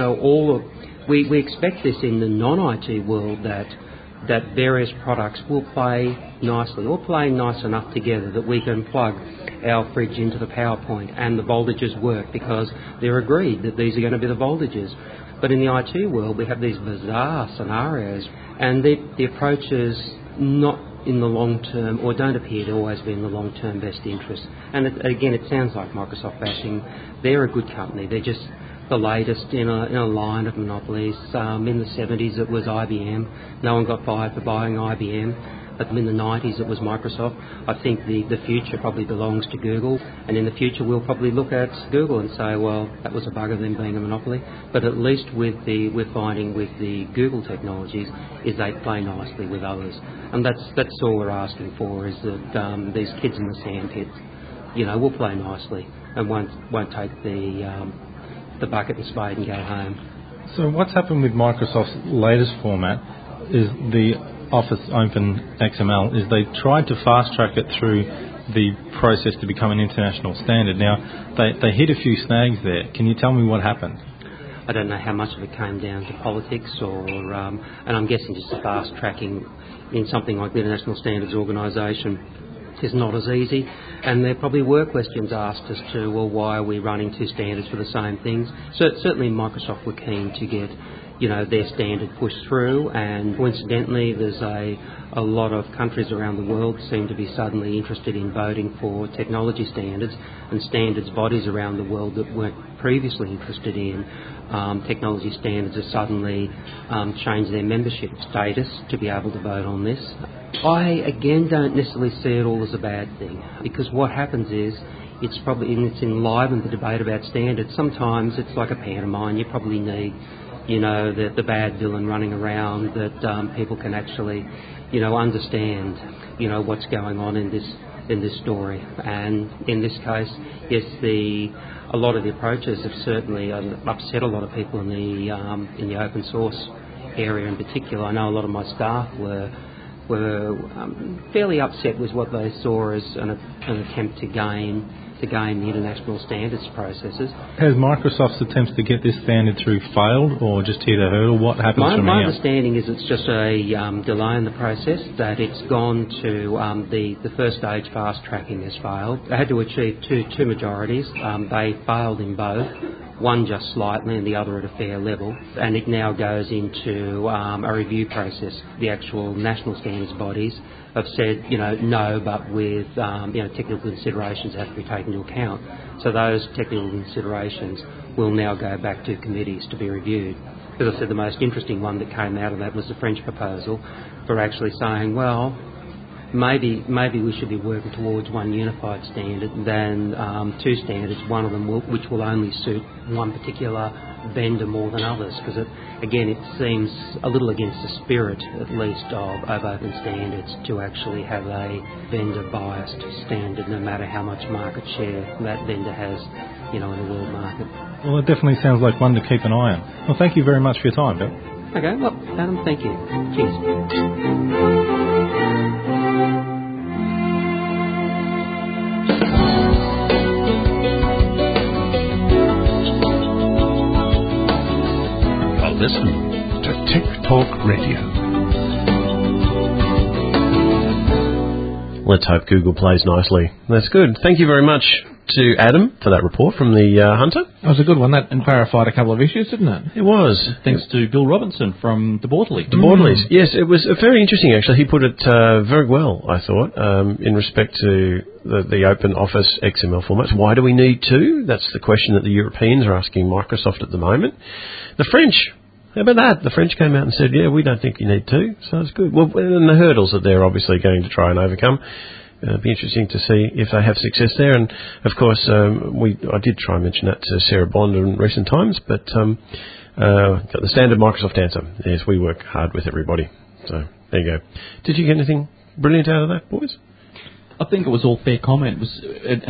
expect this in the non-IT world that various products will play nicely or play nice enough together that we can plug our fridge into the PowerPoint and the voltages work because they're agreed that these are going to be the voltages. But in the IT world, we have these bizarre scenarios, and the approach is not in the long term, or don't appear to always be in the long-term best interest. And it sounds like Microsoft bashing. They're a good company. They're just the latest in a line of monopolies. In the 70s it was IBM. No one got fired for buying IBM. But in the 90s it was Microsoft. I think the future probably belongs to Google, and in the future we'll probably look at Google and say, well, that was a bug of them being a monopoly. But at least we're finding with the Google technologies is they play nicely with others, and that's all we're asking for, is that these kids in the sandpit, will play nicely and won't take the bucket and spade and go home. So what's happened with Microsoft's latest format is the Office Open XML is they tried to fast track it through the process to become an international standard. Now, they hit a few snags there. Can you tell me what happened? I don't know how much of it came down to politics and I'm guessing just the fast tracking in something like the International Standards Organisation is not as easy, and there probably were questions asked as to, well, why are we running two standards for the same things? So certainly Microsoft were keen to get their standard pushed through, and coincidentally there's a lot of countries around the world seem to be suddenly interested in voting for technology standards, and standards bodies around the world that weren't previously interested in technology standards have suddenly changed their membership status to be able to vote on this. I again don't necessarily see it all as a bad thing, because what happens is it's enlivened the debate about standards. Sometimes it's like a pantomime. You probably need the bad villain running around that people can actually, understand, what's going on in this story. And in this case, yes, a lot of the approaches have certainly upset a lot of people in the open source area in particular. I know a lot of my staff were fairly upset with what they saw as an attempt to game the international standards processes. Has Microsoft's attempts to get this standard through failed, or just hit a hurdle? What happens from here? My understanding is it's just a delay in the process, that it's gone to the first stage fast tracking has failed. They had to achieve two majorities. They failed in both, one just slightly and the other at a fair level, and it now goes into a review process. The actual national standards bodies have said, no, but with, technical considerations have to be taken into account. So those technical considerations will now go back to committees to be reviewed. As I said, the most interesting one that came out of that was the French proposal for actually saying, well, maybe we should be working towards one unified standard than two standards, one of them which will only suit one particular vendor more than others, because it seems a little against the spirit, at least, of open standards to actually have a vendor-biased standard, no matter how much market share that vendor has, in the world market. Well, it definitely sounds like one to keep an eye on. Well, thank you very much for your time, Bill. Okay, well, Adam, thank you. Cheers. Listening to Tech Talk Radio. Let's hope Google plays nicely. That's good. Thank you very much to Adam for that report from the Hunter. That was a good one. That clarified a couple of issues, didn't it? It was. Thanks to Bill Robinson from De Bortoli. De Bortoli's. Yes, it was very interesting, actually. He put it very well, I thought, in respect to the Open Office XML formats. Why do we need two? That's the question that the Europeans are asking Microsoft at the moment. The French... How about that? The French came out and said, yeah, we don't think you need two, so it's good. Well, and the hurdles that they're obviously going to try and overcome. It'll be interesting to see if they have success there. And, of course, I did try and mention that to Sarah Bond in recent times, but got the standard Microsoft answer. Yes, we work hard with everybody. So there you go. Did you get anything brilliant out of that, boys? I think it was all fair comment. It was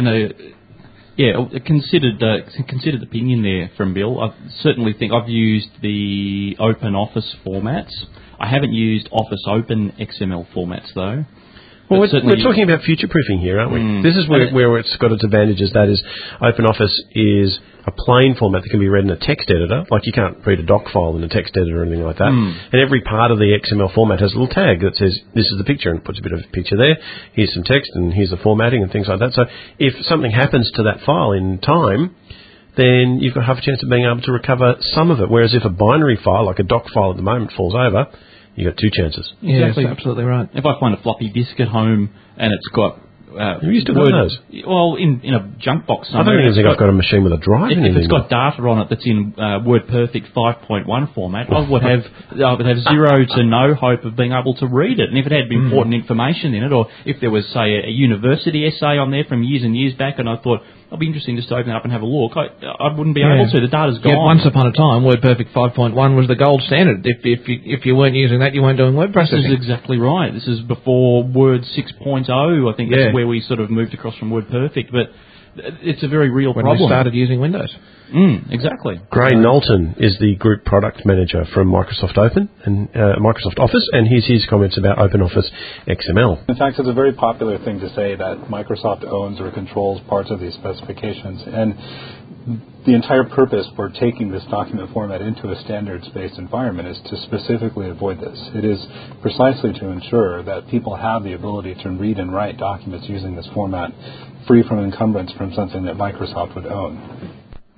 a considered opinion there from Bill. I certainly think I've used the Open Office formats. I haven't used Office Open XML formats though. Well, we're talking about future-proofing here, aren't we? This is where it's got its advantages. That is, OpenOffice is a plain format that can be read in a text editor. Like, you can't read a doc file in a text editor or anything like that. And every part of the XML format has a little tag that says, this is the picture, and it puts a bit of a picture there. Here's some text, and here's the formatting and things like that. So if something happens to that file in time, then you've got half a chance of being able to recover some of it. Whereas if a binary file, like a doc file at the moment, falls over, you've got two chances. Exactly. Yes, absolutely right. If I find a floppy disk at home and it's got... have you still got those? Well, in a junk box somewhere. I don't think I've got a machine with a drive in it. If it's got data on it that's in WordPerfect 5.1 format, I would have zero to no hope of being able to read it. And if it had important information in it, or if there was, say, a university essay on there from years and years back, and I thought, it'll be interesting just to open it up and have a look, I wouldn't be able to. The data's gone. Yeah, once upon a time, WordPerfect 5.1 was the gold standard. If you weren't using that, you weren't doing web processing. This is exactly right. This is before Word 6.0. I think that's where we sort of moved across from WordPerfect. But it's a very real problem. When we started using Windows. Exactly. Gray Knowlton is the Group Product Manager from Microsoft Open and Microsoft Office, and here's his comments about OpenOffice XML. In fact, it's a very popular thing to say that Microsoft owns or controls parts of these specifications, and the entire purpose for taking this document format into a standards-based environment is to specifically avoid this. It is precisely to ensure that people have the ability to read and write documents using this format free from encumbrance from something that Microsoft would own.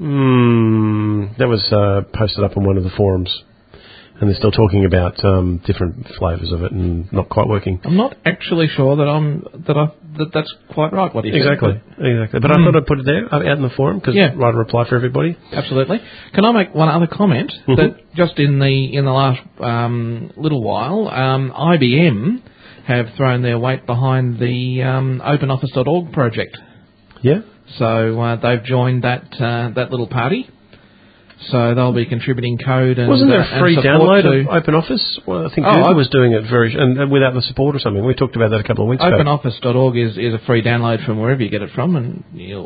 That was posted up on one of the forums, and they're still talking about different flavours of it and not quite working. I'm not actually sure that that's quite right. What he said. Exactly. But I thought I'd put it there out in the forum because write a reply for everybody. Absolutely. Can I make one other comment? That just in the last little while, IBM have thrown their weight behind the OpenOffice.org project. Yeah. So they've joined that little party. So they'll be contributing code and wasn't there a free download of OpenOffice? Well, I think Google was doing it and without the support or something. We talked about that a couple of weeks ago. OpenOffice.org is a free download from wherever you get it from, and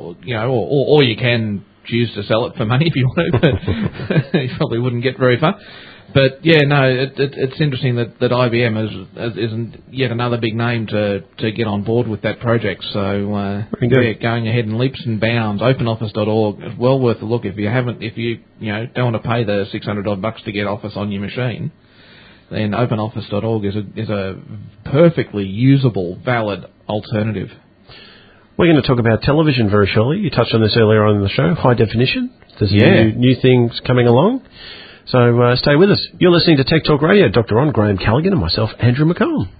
or you can choose to sell it for money if you want to, but you probably wouldn't get very far. But it's interesting that IBM is yet another big name to get on board with that project. So going ahead in leaps and bounds. OpenOffice.org is well worth a look if you don't want to pay the $600 to get Office on your machine. Then OpenOffice.org is a perfectly usable, valid alternative. We're going to talk about television very shortly. You touched on this earlier on in the show. High definition. There's new things coming along. So stay with us. You're listening to Tech Talk Radio. Dr. Ron, Graham Callaghan, and myself, Andrew McComb.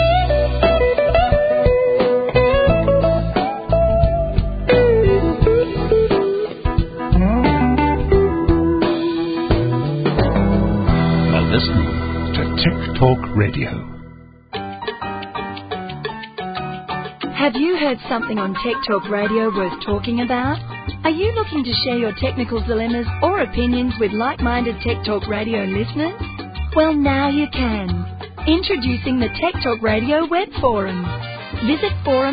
You're listening to Tech Talk Radio. Have you heard something on Tech Talk Radio worth talking about? Are you looking to share your technical dilemmas or opinions with like-minded Tech Talk Radio listeners? Well, now you can. Introducing the Tech Talk Radio web forum. Visit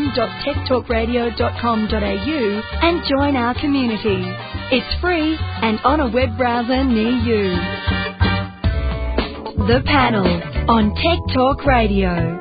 forum.techtalkradio.com.au and join our community. It's free and on a web browser near you. The Panel on Tech Talk Radio.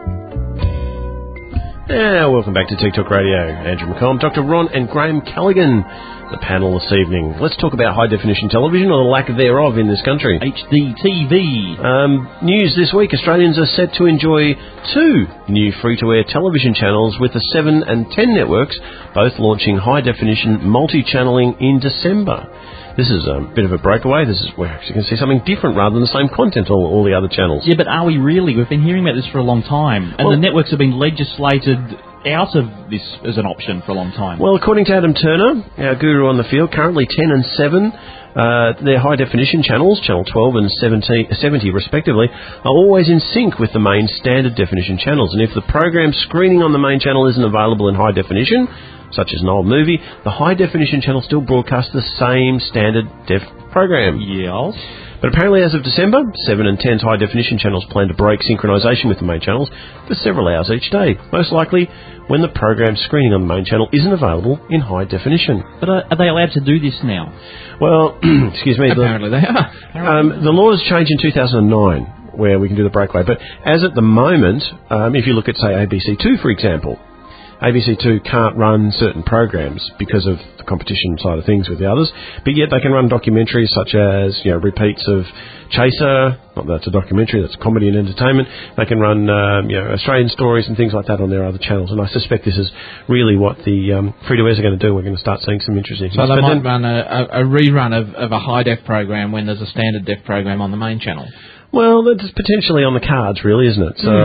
Welcome back to Tech Talk Radio. Andrew McComb, Dr. Ron and Graham Callaghan, the panel this evening. Let's talk about high-definition television, or the lack thereof in this country. HDTV. News this week, Australians are set to enjoy 2 new free-to-air television channels with the 7 and 10 networks, both launching high-definition multi-channelling in December. This is a bit of a breakaway. We're actually going to see something different rather than the same content on all the other channels. Yeah, but are we really? We've been hearing about this for a long time, and the networks have been legislated out of this as an option for a long time. Well, according to Adam Turner, our guru on the field, currently 10 and 7, their high-definition channels, Channel 12 and 70 respectively, are always in sync with the main standard definition channels. And if the program screening on the main channel isn't available in high definition, such as an old movie, the high-definition channel still broadcasts the same standard def program. Yes. But apparently as of December, 7 and 10's high-definition channels plan to break synchronisation with the main channels for several hours each day, most likely when the program screening on the main channel isn't available in high definition. But are they allowed to do this now? Well, excuse me. Apparently they are. The laws changed in 2009 where we can do the breakaway. But as at the moment, if you look at, say, ABC2, for example, ABC2 can't run certain programs because of the competition side of things with the others, but yet they can run documentaries such as, repeats of Chaser. Not that it's a documentary, that's comedy and entertainment. They can run, Australian stories and things like that on their other channels. And I suspect this is really what the free-to-airs are going to do. We're going to start seeing some interesting things. So they might run a rerun of a high-def program when there's a standard def program on the main channel. Well, that's potentially on the cards, really, isn't it? So,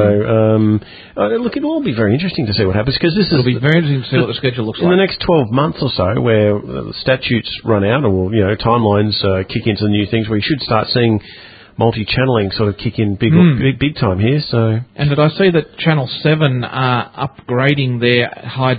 look, it'll all be very interesting to see what happens, because it'll be very interesting to see what the schedule looks like. In the next 12 months or so, where the statutes run out, or, timelines kick into the new things, we should start seeing multi-channeling sort of kick in big time here. So, and did I see that Channel 7 are upgrading their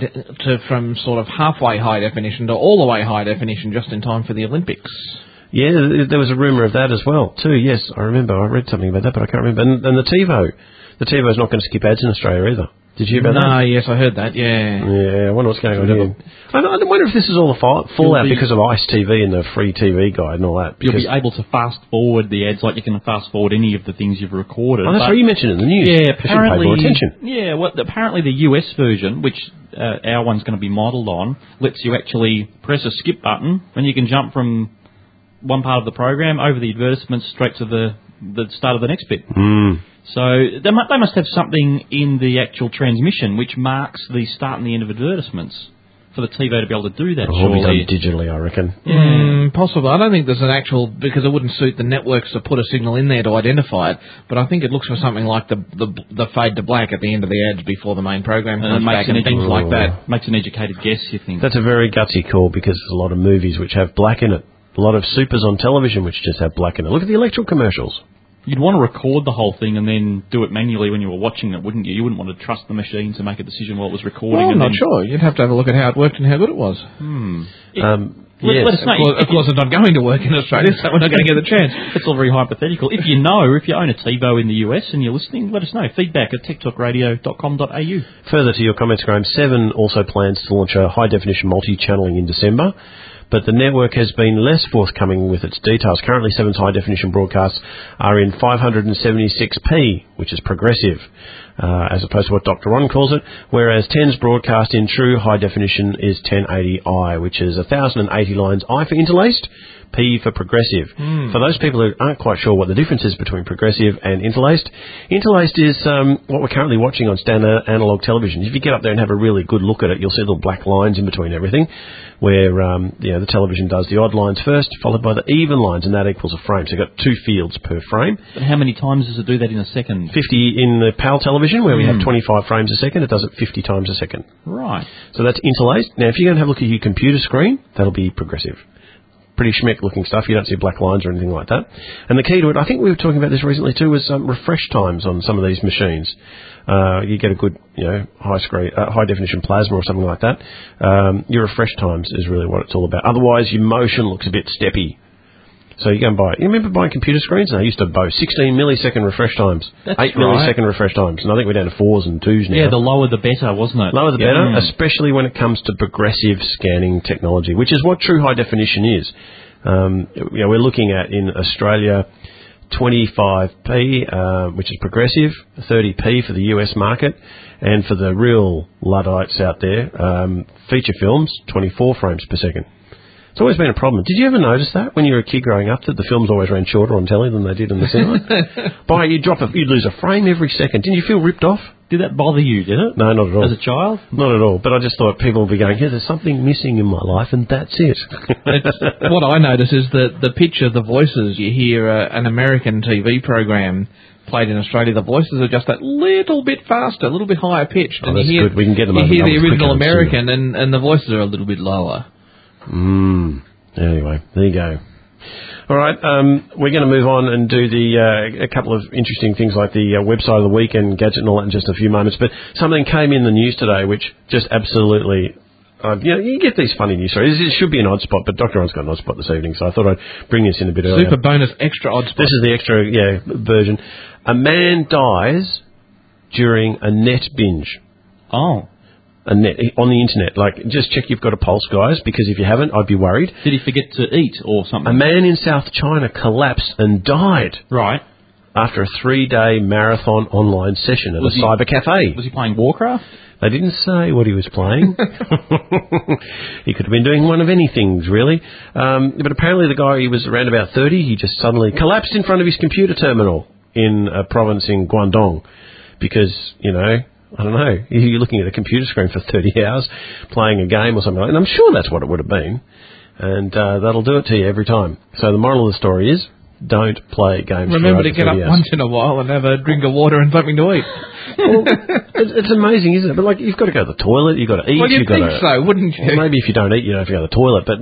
from sort of halfway high definition to all the way high definition just in time for the Olympics? Yeah, there was a rumour of that as well, too. Yes, I remember. I read something about that, but I can't remember. And the TiVo. The TiVo's not going to skip ads in Australia either. Did you hear about that? No, yes, I heard that, yeah. Yeah, I wonder what's going on here. I wonder if this is all a fallout because of ICE TV and the free TV guide and all that. You'll be able to fast forward the ads like you can fast forward any of the things you've recorded. Oh, that's right, you mentioned it in the news. Yeah, apparently. Pay more attention. Yeah, apparently the US version, which our one's going to be modelled on, lets you actually press a skip button and you can jump from one part of the program over the advertisements straight to the start of the next bit. So they must have something in the actual transmission which marks the start and the end of advertisements for the TiVo to be able to do that. It'll be done digitally, I reckon. Possibly. I don't think there's an actual, because it wouldn't suit the networks to put a signal in there to identify it, but I think it looks for something like the fade to black at the end of the ads before the main program comes back and things like that. Makes an educated guess, you think? That's a very gutsy call, because there's a lot of movies which have black in it. A lot of supers on television which just have black in it. Look at the electoral commercials. You'd want to record the whole thing and then do it manually when you were watching it, wouldn't you? You wouldn't want to trust the machine to make a decision while it was recording. Well, I'm not sure. You'd have to have a look at how it worked and how good it was. Let us know. Of course, it's not going to work in Australia, so we're not going to get the chance. It's all very hypothetical. If you own a TiVo in the US and you're listening, let us know. Feedback at techtalkradio.com.au. Further to your comments, Graham, 7 also plans to launch a high-definition multi-channeling in December. But the network has been less forthcoming with its details. Currently, 7's high-definition broadcasts are in 576p, which is progressive, as opposed to what Dr. Ron calls it, whereas 10's broadcast in true high-definition is 1080i, which is 1080 lines, I for interlaced, P for progressive. For those people who aren't quite sure what the difference is between progressive and interlaced, interlaced is what we're currently watching on standard analog television. If you get up there and have a really good look at it, you'll see little black lines in between everything, where the television does the odd lines first, followed by the even lines, and that equals a frame. So you've got 2 fields per frame. And how many times does it do that in a second? 50 in the PAL television, where we have 25 frames a second. It does it 50 times a second. Right. So that's interlaced. Now, if you're going to have a look at your computer screen, that'll be progressive. Pretty schmick-looking stuff. You don't see black lines or anything like that. And the key to it, I think we were talking about this recently too, was refresh times on some of these machines. You get a good, high-definition plasma or something like that. Your refresh times is really what it's all about. Otherwise, your motion looks a bit steppy. So you go and buy it. You remember buying computer screens? And I used to boast 16 millisecond refresh times. That's 8 millisecond refresh times. And I think we're down to 4s and 2s now. Yeah, the lower the better, wasn't it? Lower the better, especially when it comes to progressive scanning technology, which is what true high definition is. We're looking at, in Australia, 25p, which is progressive, 30p for the US market, and for the real Luddites out there, feature films, 24 frames per second. It's always been a problem. Did you ever notice that when you were a kid growing up, that the films always ran shorter on telly than they did in the cinema? You'd lose a frame every second. Didn't you feel ripped off? Did that bother you, did it? No, not at all. As a child? Not at all. But I just thought people would be going, there's something missing in my life, and that's it. What I notice is that the pitch of the voices, you hear an American TV program played in Australia, the voices are just that little bit faster, a little bit higher pitched. Oh, that's good. We can get them over the original American, and the voices are a little bit lower. Anyway, there you go. All right, we're going to move on and do a couple of interesting things like the website of the week and gadget and all that in just a few moments. But something came in the news today which just absolutely you get these funny news stories. It should be an odd spot, but Dr. On's got an odd spot this evening, so I thought I'd bring this in a bit earlier. Super bonus extra odd spot. This is the extra, version. A man dies during a net binge. Oh. A net on the internet. Like, just check you've got a pulse, guys, because if you haven't, I'd be worried. Did he forget to eat or something? A man in South China collapsed and died. Right. After a 3-day marathon online session at a cyber cafe. Was he playing Warcraft? They didn't say what he was playing. He could have been doing one of any things, really. But apparently the guy, he was around about 30, he just suddenly collapsed in front of his computer terminal in a province in Guangdong. Because, I don't know, you're looking at a computer screen for 30 hours, playing a game or something like that. And I'm sure that's what it would have been. And that'll do it to you every time. So the moral of the story is, don't play games. Remember to get up once in a while and have a drink of water and something to eat. Well, it's amazing, isn't it? But you've got to go to the toilet, you've got to eat. Well, you'd think so, wouldn't you? Well, maybe if you don't eat, you don't have to go to the toilet. But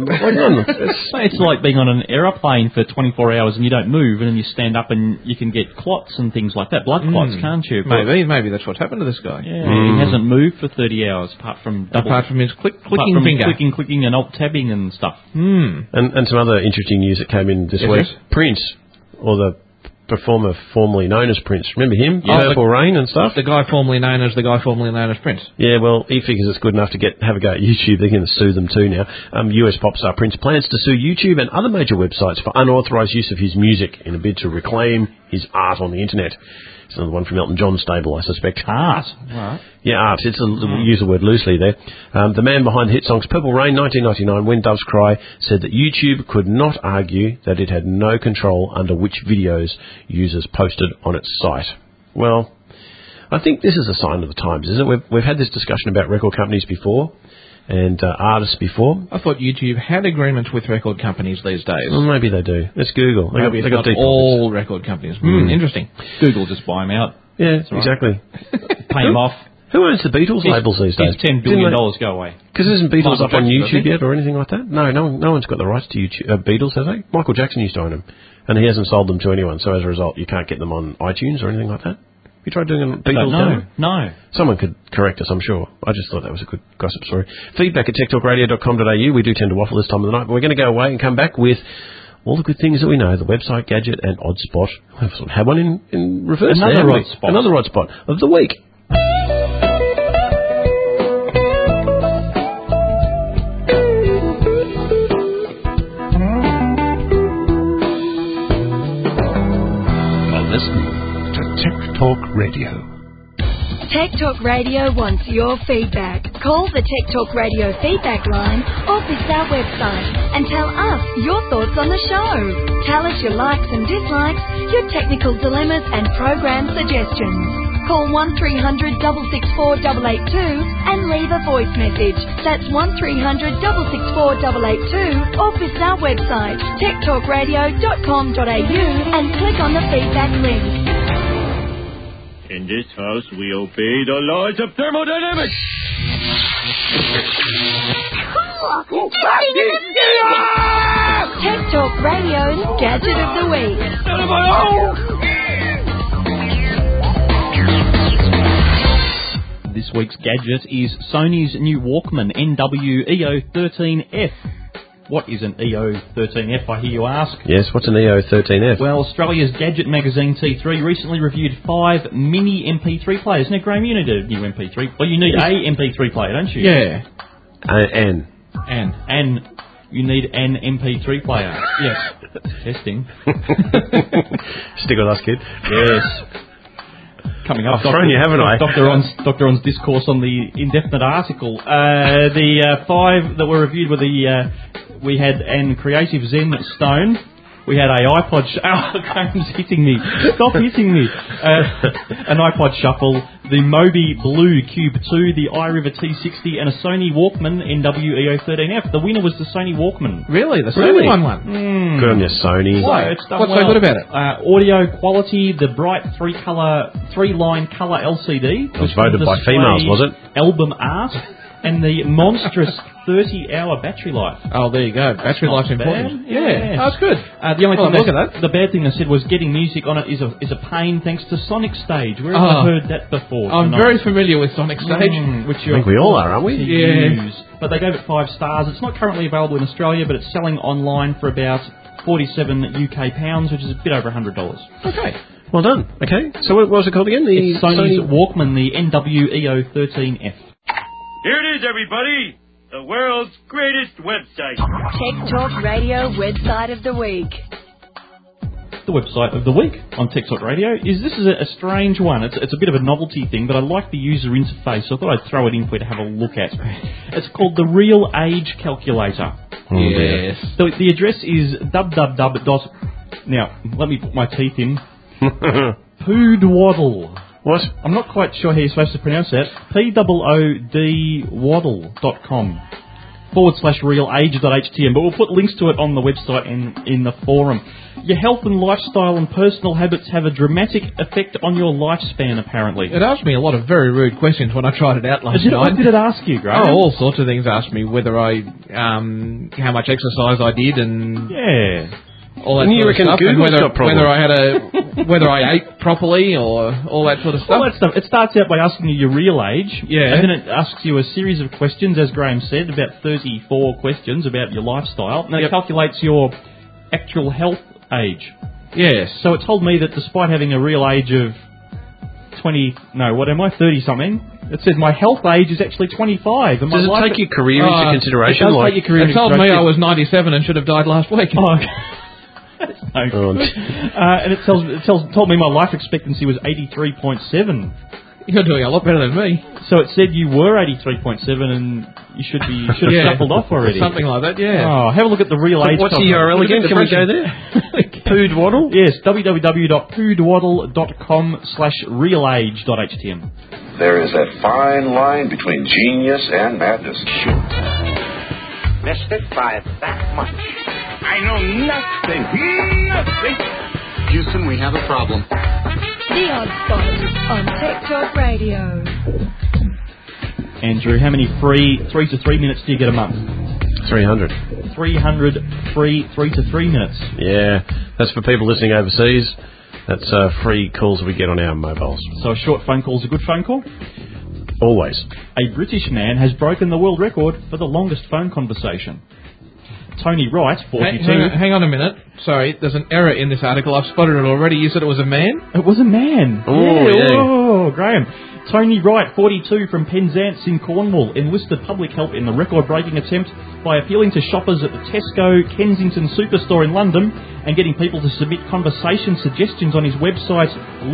it's like being on an aeroplane for 24 hours and you don't move, and then you stand up and you can get clots and things like that, blood clots, can't you? Maybe that's what's happened to this guy. Yeah, he hasn't moved for 30 hours apart from his clicking finger, clicking and alt tabbing and stuff. And some other interesting news that came in this week. Prince, or the performer formerly known as Prince. Remember him? Purple Rain and stuff? The guy formerly known as Prince. Yeah, well, he figures it's good enough to have a go at YouTube. They're going to sue them too now. US pop star Prince plans to sue YouTube and other major websites for unauthorised use of his music in a bid to reclaim his art on the internet. It's another one from Elton John's stable, I suspect. Art? Right. Yeah, art. Use the word loosely there. The man behind the hit songs Purple Rain, 1999, When Doves Cry, said that YouTube could not argue that it had no control under which videos users posted on its site. Well, I think this is a sign of the times, isn't it? We've had this discussion about record companies before and artists before. I thought YouTube had agreements with record companies these days. Well, maybe they do. It's Google. Maybe it's not all record companies. Interesting. Google just buy them out. Yeah, exactly. Pay them off. Who owns the Beatles labels these days? $10 billion go away. Because isn't Beatles up on YouTube yet or anything like that? No one's got the rights to YouTube, Beatles, have they? Michael Jackson used to own them. And he hasn't sold them to anyone, so as a result, you can't get them on iTunes or anything like that. You tried doing a Beatles demo? No. Someone could correct us, I'm sure. I just thought that was a good gossip story. Feedback at techtalkradio.com.au. We do tend to waffle this time of the night, but we're going to go away and come back with all the good things that we know, the website, gadget, and odd spot. We've sort of had one in reverse there. Another odd spot of the week. Tech Talk Radio. Tech Talk Radio wants your feedback. Call the Tech Talk Radio feedback line or visit our website and tell us your thoughts on the show. Tell us your likes and dislikes, your technical dilemmas and program suggestions. Call 1300 664 882 and leave a voice message. That's 1300 664 882 or visit our website techtalkradio.com.au and click on the feedback link. In this house, we obey the laws of thermodynamics. Tech Talk Radio's Gadget of the Week. This week's gadget is Sony's new Walkman NW-EO13F. What is an EO13F, I hear you ask? Yes, what's an EO13F? Well, Australia's gadget magazine T3 recently reviewed 5 mini MP3 players. Now, Graham, you need a new MP3. Well, you need a MP3 player, don't you? Yeah. And you need an MP3 player. Yes. Testing. Stick with us, kid. Yes. Coming up, I've thrown you, haven't I? Dr. On's discourse on the indefinite article. The 5 that were reviewed were we had an Creative Zen Stone. We had a iPod... Graham's hitting me. Stop hitting me. An iPod Shuffle, the Mobi Blue Cube 2, the iRiver T60, and a Sony Walkman NW-EO13F. The winner was the Sony Walkman. Really? The Sony one won? Good on you, Sony. What's so good about it? Audio quality, the bright 3-line colour LCD. It was voted by females, was it? Album art. and the monstrous 30-hour battery life. Oh, there you go. Battery life's important. Yeah, that's good. The only thing look at that. The bad thing they said was getting music on it is a pain thanks to Sonic Stage. Where have I heard that before? I'm very familiar with Sonic Stage. Which I think we all are, aren't we? Yeah. But they gave it 5 stars. It's not currently available in Australia, but it's selling online for about 47 UK pounds, which is a bit over $100. Okay. Well done. Okay. So what was it called again? It's Sony's Walkman, the NWEO13F. Here it is, everybody. The world's greatest website. Tech Talk Radio website of the week. The website of the week on Tech Talk Radio is a strange one. It's a bit of a novelty thing, but I like the user interface, so I thought I'd throw it in for you to have a look at. It's called the Real Age Calculator. Yes. So the address is www. Now, let me put my teeth in. Poodwaddle. What? I'm not quite sure how you're supposed to pronounce that. POODwaddle.com /realage.htm, but we'll put links to it on the website and in the forum. Your health and lifestyle and personal habits have a dramatic effect on your lifespan, apparently. It asked me a lot of very rude questions when I tried it out last night. What did it ask you, Graham? Oh, all sorts of things. Asked me whether I, how much exercise I did, and all that sort of stuff. And whether I ate properly or all that sort of stuff. All that stuff. It starts out by asking you your real age, and then it asks you a series of questions, as Graham said, about 34 questions about your lifestyle, and it calculates your actual health age. Yes. So it told me that despite having a real age of 30-something, it says my health age is actually 25. And does it take your career into consideration? It does take your career into consideration. It told me I was 97 and should have died last week. And it told me my life expectancy was 83.7. You're doing a lot better than me. So it said you were 83.7 and you should have shuffled off already. Something like that, yeah. Oh, have a look at the real age. What's the URL again? Can we go there? Poodwaddle? Yes, www.poodwaddle.com /realage.htm. There is a fine line between genius and madness. Missed it by that much. I know nothing. Houston, we have a problem. The Odd Spot on Tech Talk Radio. Andrew, how many free 3 to 3 minutes do you get a month? 300. 300 free 3 to 3 minutes. Yeah, that's for people listening overseas. That's free calls we get on our mobiles. So a short phone call is a good phone call? Always. A British man has broken the world record for the longest phone conversation. Tony Wright, 42... Hang on a minute. Sorry, there's an error in this article. I've spotted it already. You said it was a man? It was a man. Oh, Graham. Tony Wright, 42, from Penzance in Cornwall, enlisted public help in the record-breaking attempt by appealing to shoppers at the Tesco Kensington Superstore in London and getting people to submit conversation suggestions on his website,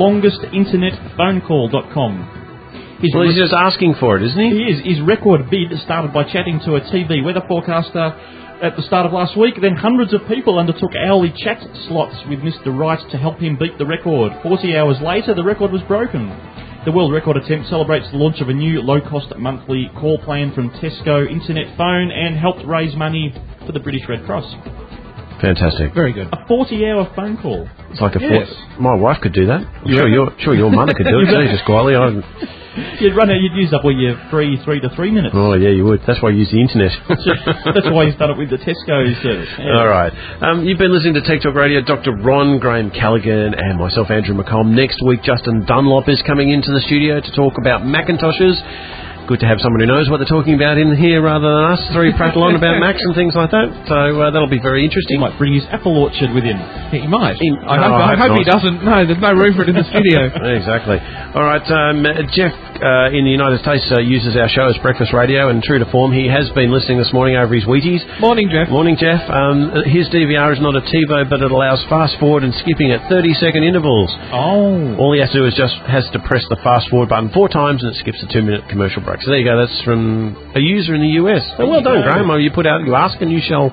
longestinternetphonecall.com. He's just asking for it, isn't he? He is. His record bid started by chatting to a TV weather forecaster at the start of last week. Then hundreds of people undertook hourly chat slots with Mr. Wright to help him beat the record. 40 hours later, the record was broken. The world record attempt celebrates the launch of a new low-cost monthly call plan from Tesco Internet Phone and helped raise money for the British Red Cross. Fantastic. Very good. A 40-hour phone call. It's like my wife could do that. Sure your mother could do it. Jesus, Squally. You'd use up all your free 3 to 3 minutes. Oh, yeah, you would. That's why you use the internet. That's why he's done it with the Tesco service. Yeah. All right. You've been listening to Tech Talk Radio. Dr. Ron, Graham Callaghan, and myself, Andrew McComb. Next week, Justin Dunlop is coming into the studio to talk about Macintoshes. Good to have someone who knows what they're talking about in here rather than us three prattle on about Macs and things like that. So that'll be very interesting. He might bring his apple orchard with him. He might. I hope he doesn't. No, there's no room for it in the studio. Exactly. All right. Jeff in the United States uses our show as breakfast radio, and true to form, he has been listening this morning over his Wheaties. Morning, Jeff. Morning, Jeff. His DVR is not a TiVo, but it allows fast forward and skipping at 30-second intervals. Oh. All he has to do is has to press the fast forward button 4 times, and it skips a 2-minute commercial break. So there you go. That's from a user in the US. So well done, Graham. You put out, you ask and you shall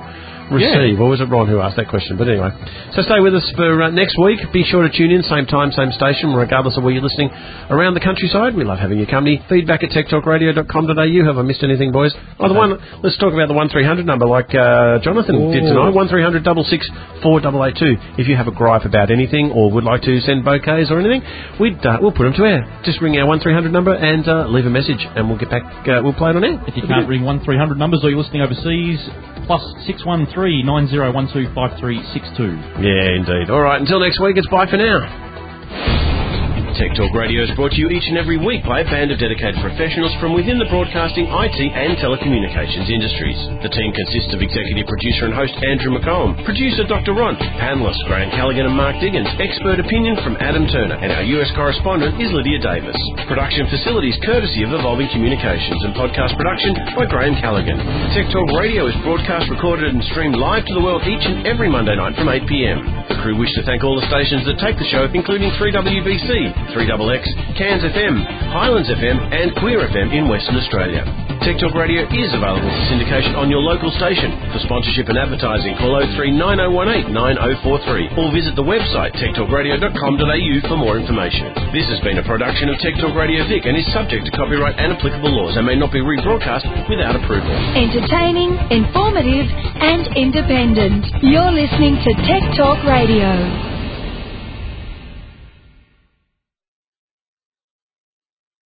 receive? Or was it Ron who asked that question? But anyway. So stay with us for next week. Be sure to tune in, same time, same station, regardless of where you're listening around the countryside. We love having your company. Feedback at techtalkradio.com.au. Have I missed anything, boys? Oh, let's talk about the 1300 number like Jonathan did tonight. 1300 66 4882. If you have a gripe about anything or would like to send bouquets or anything, we'll put them to air. Just ring our 1300 number and leave a message and we'll get back, we'll play it on air. If you can't ring 1300 numbers or you're listening overseas, plus 613 9012 5362. Yeah, indeed. All right, until next week, it's bye for now. Tech Talk Radio is brought to you each and every week by a band of dedicated professionals from within the broadcasting, IT and telecommunications industries. The team consists of executive producer and host Andrew McComb, producer Dr. Ron, panellists Graham Callaghan and Mark Diggins, expert opinion from Adam Turner, and our US correspondent is Lydia Davis. Production facilities courtesy of Evolving Communications and podcast production by Graham Callaghan. Tech Talk Radio is broadcast, recorded and streamed live to the world each and every Monday night from 8 p.m. The crew wish to thank all the stations that take the show, including 3WBC, 3XX, Cairns FM, Highlands FM and Queer FM in Western Australia. Tech Talk Radio is available for syndication on your local station. For sponsorship and advertising, call 03 9018 9043 or visit the website techtalkradio.com.au for more information. This has been a production of Tech Talk Radio Vic and is subject to copyright and applicable laws and may not be rebroadcast without approval. Entertaining, informative and independent. You're listening to Tech Talk Radio.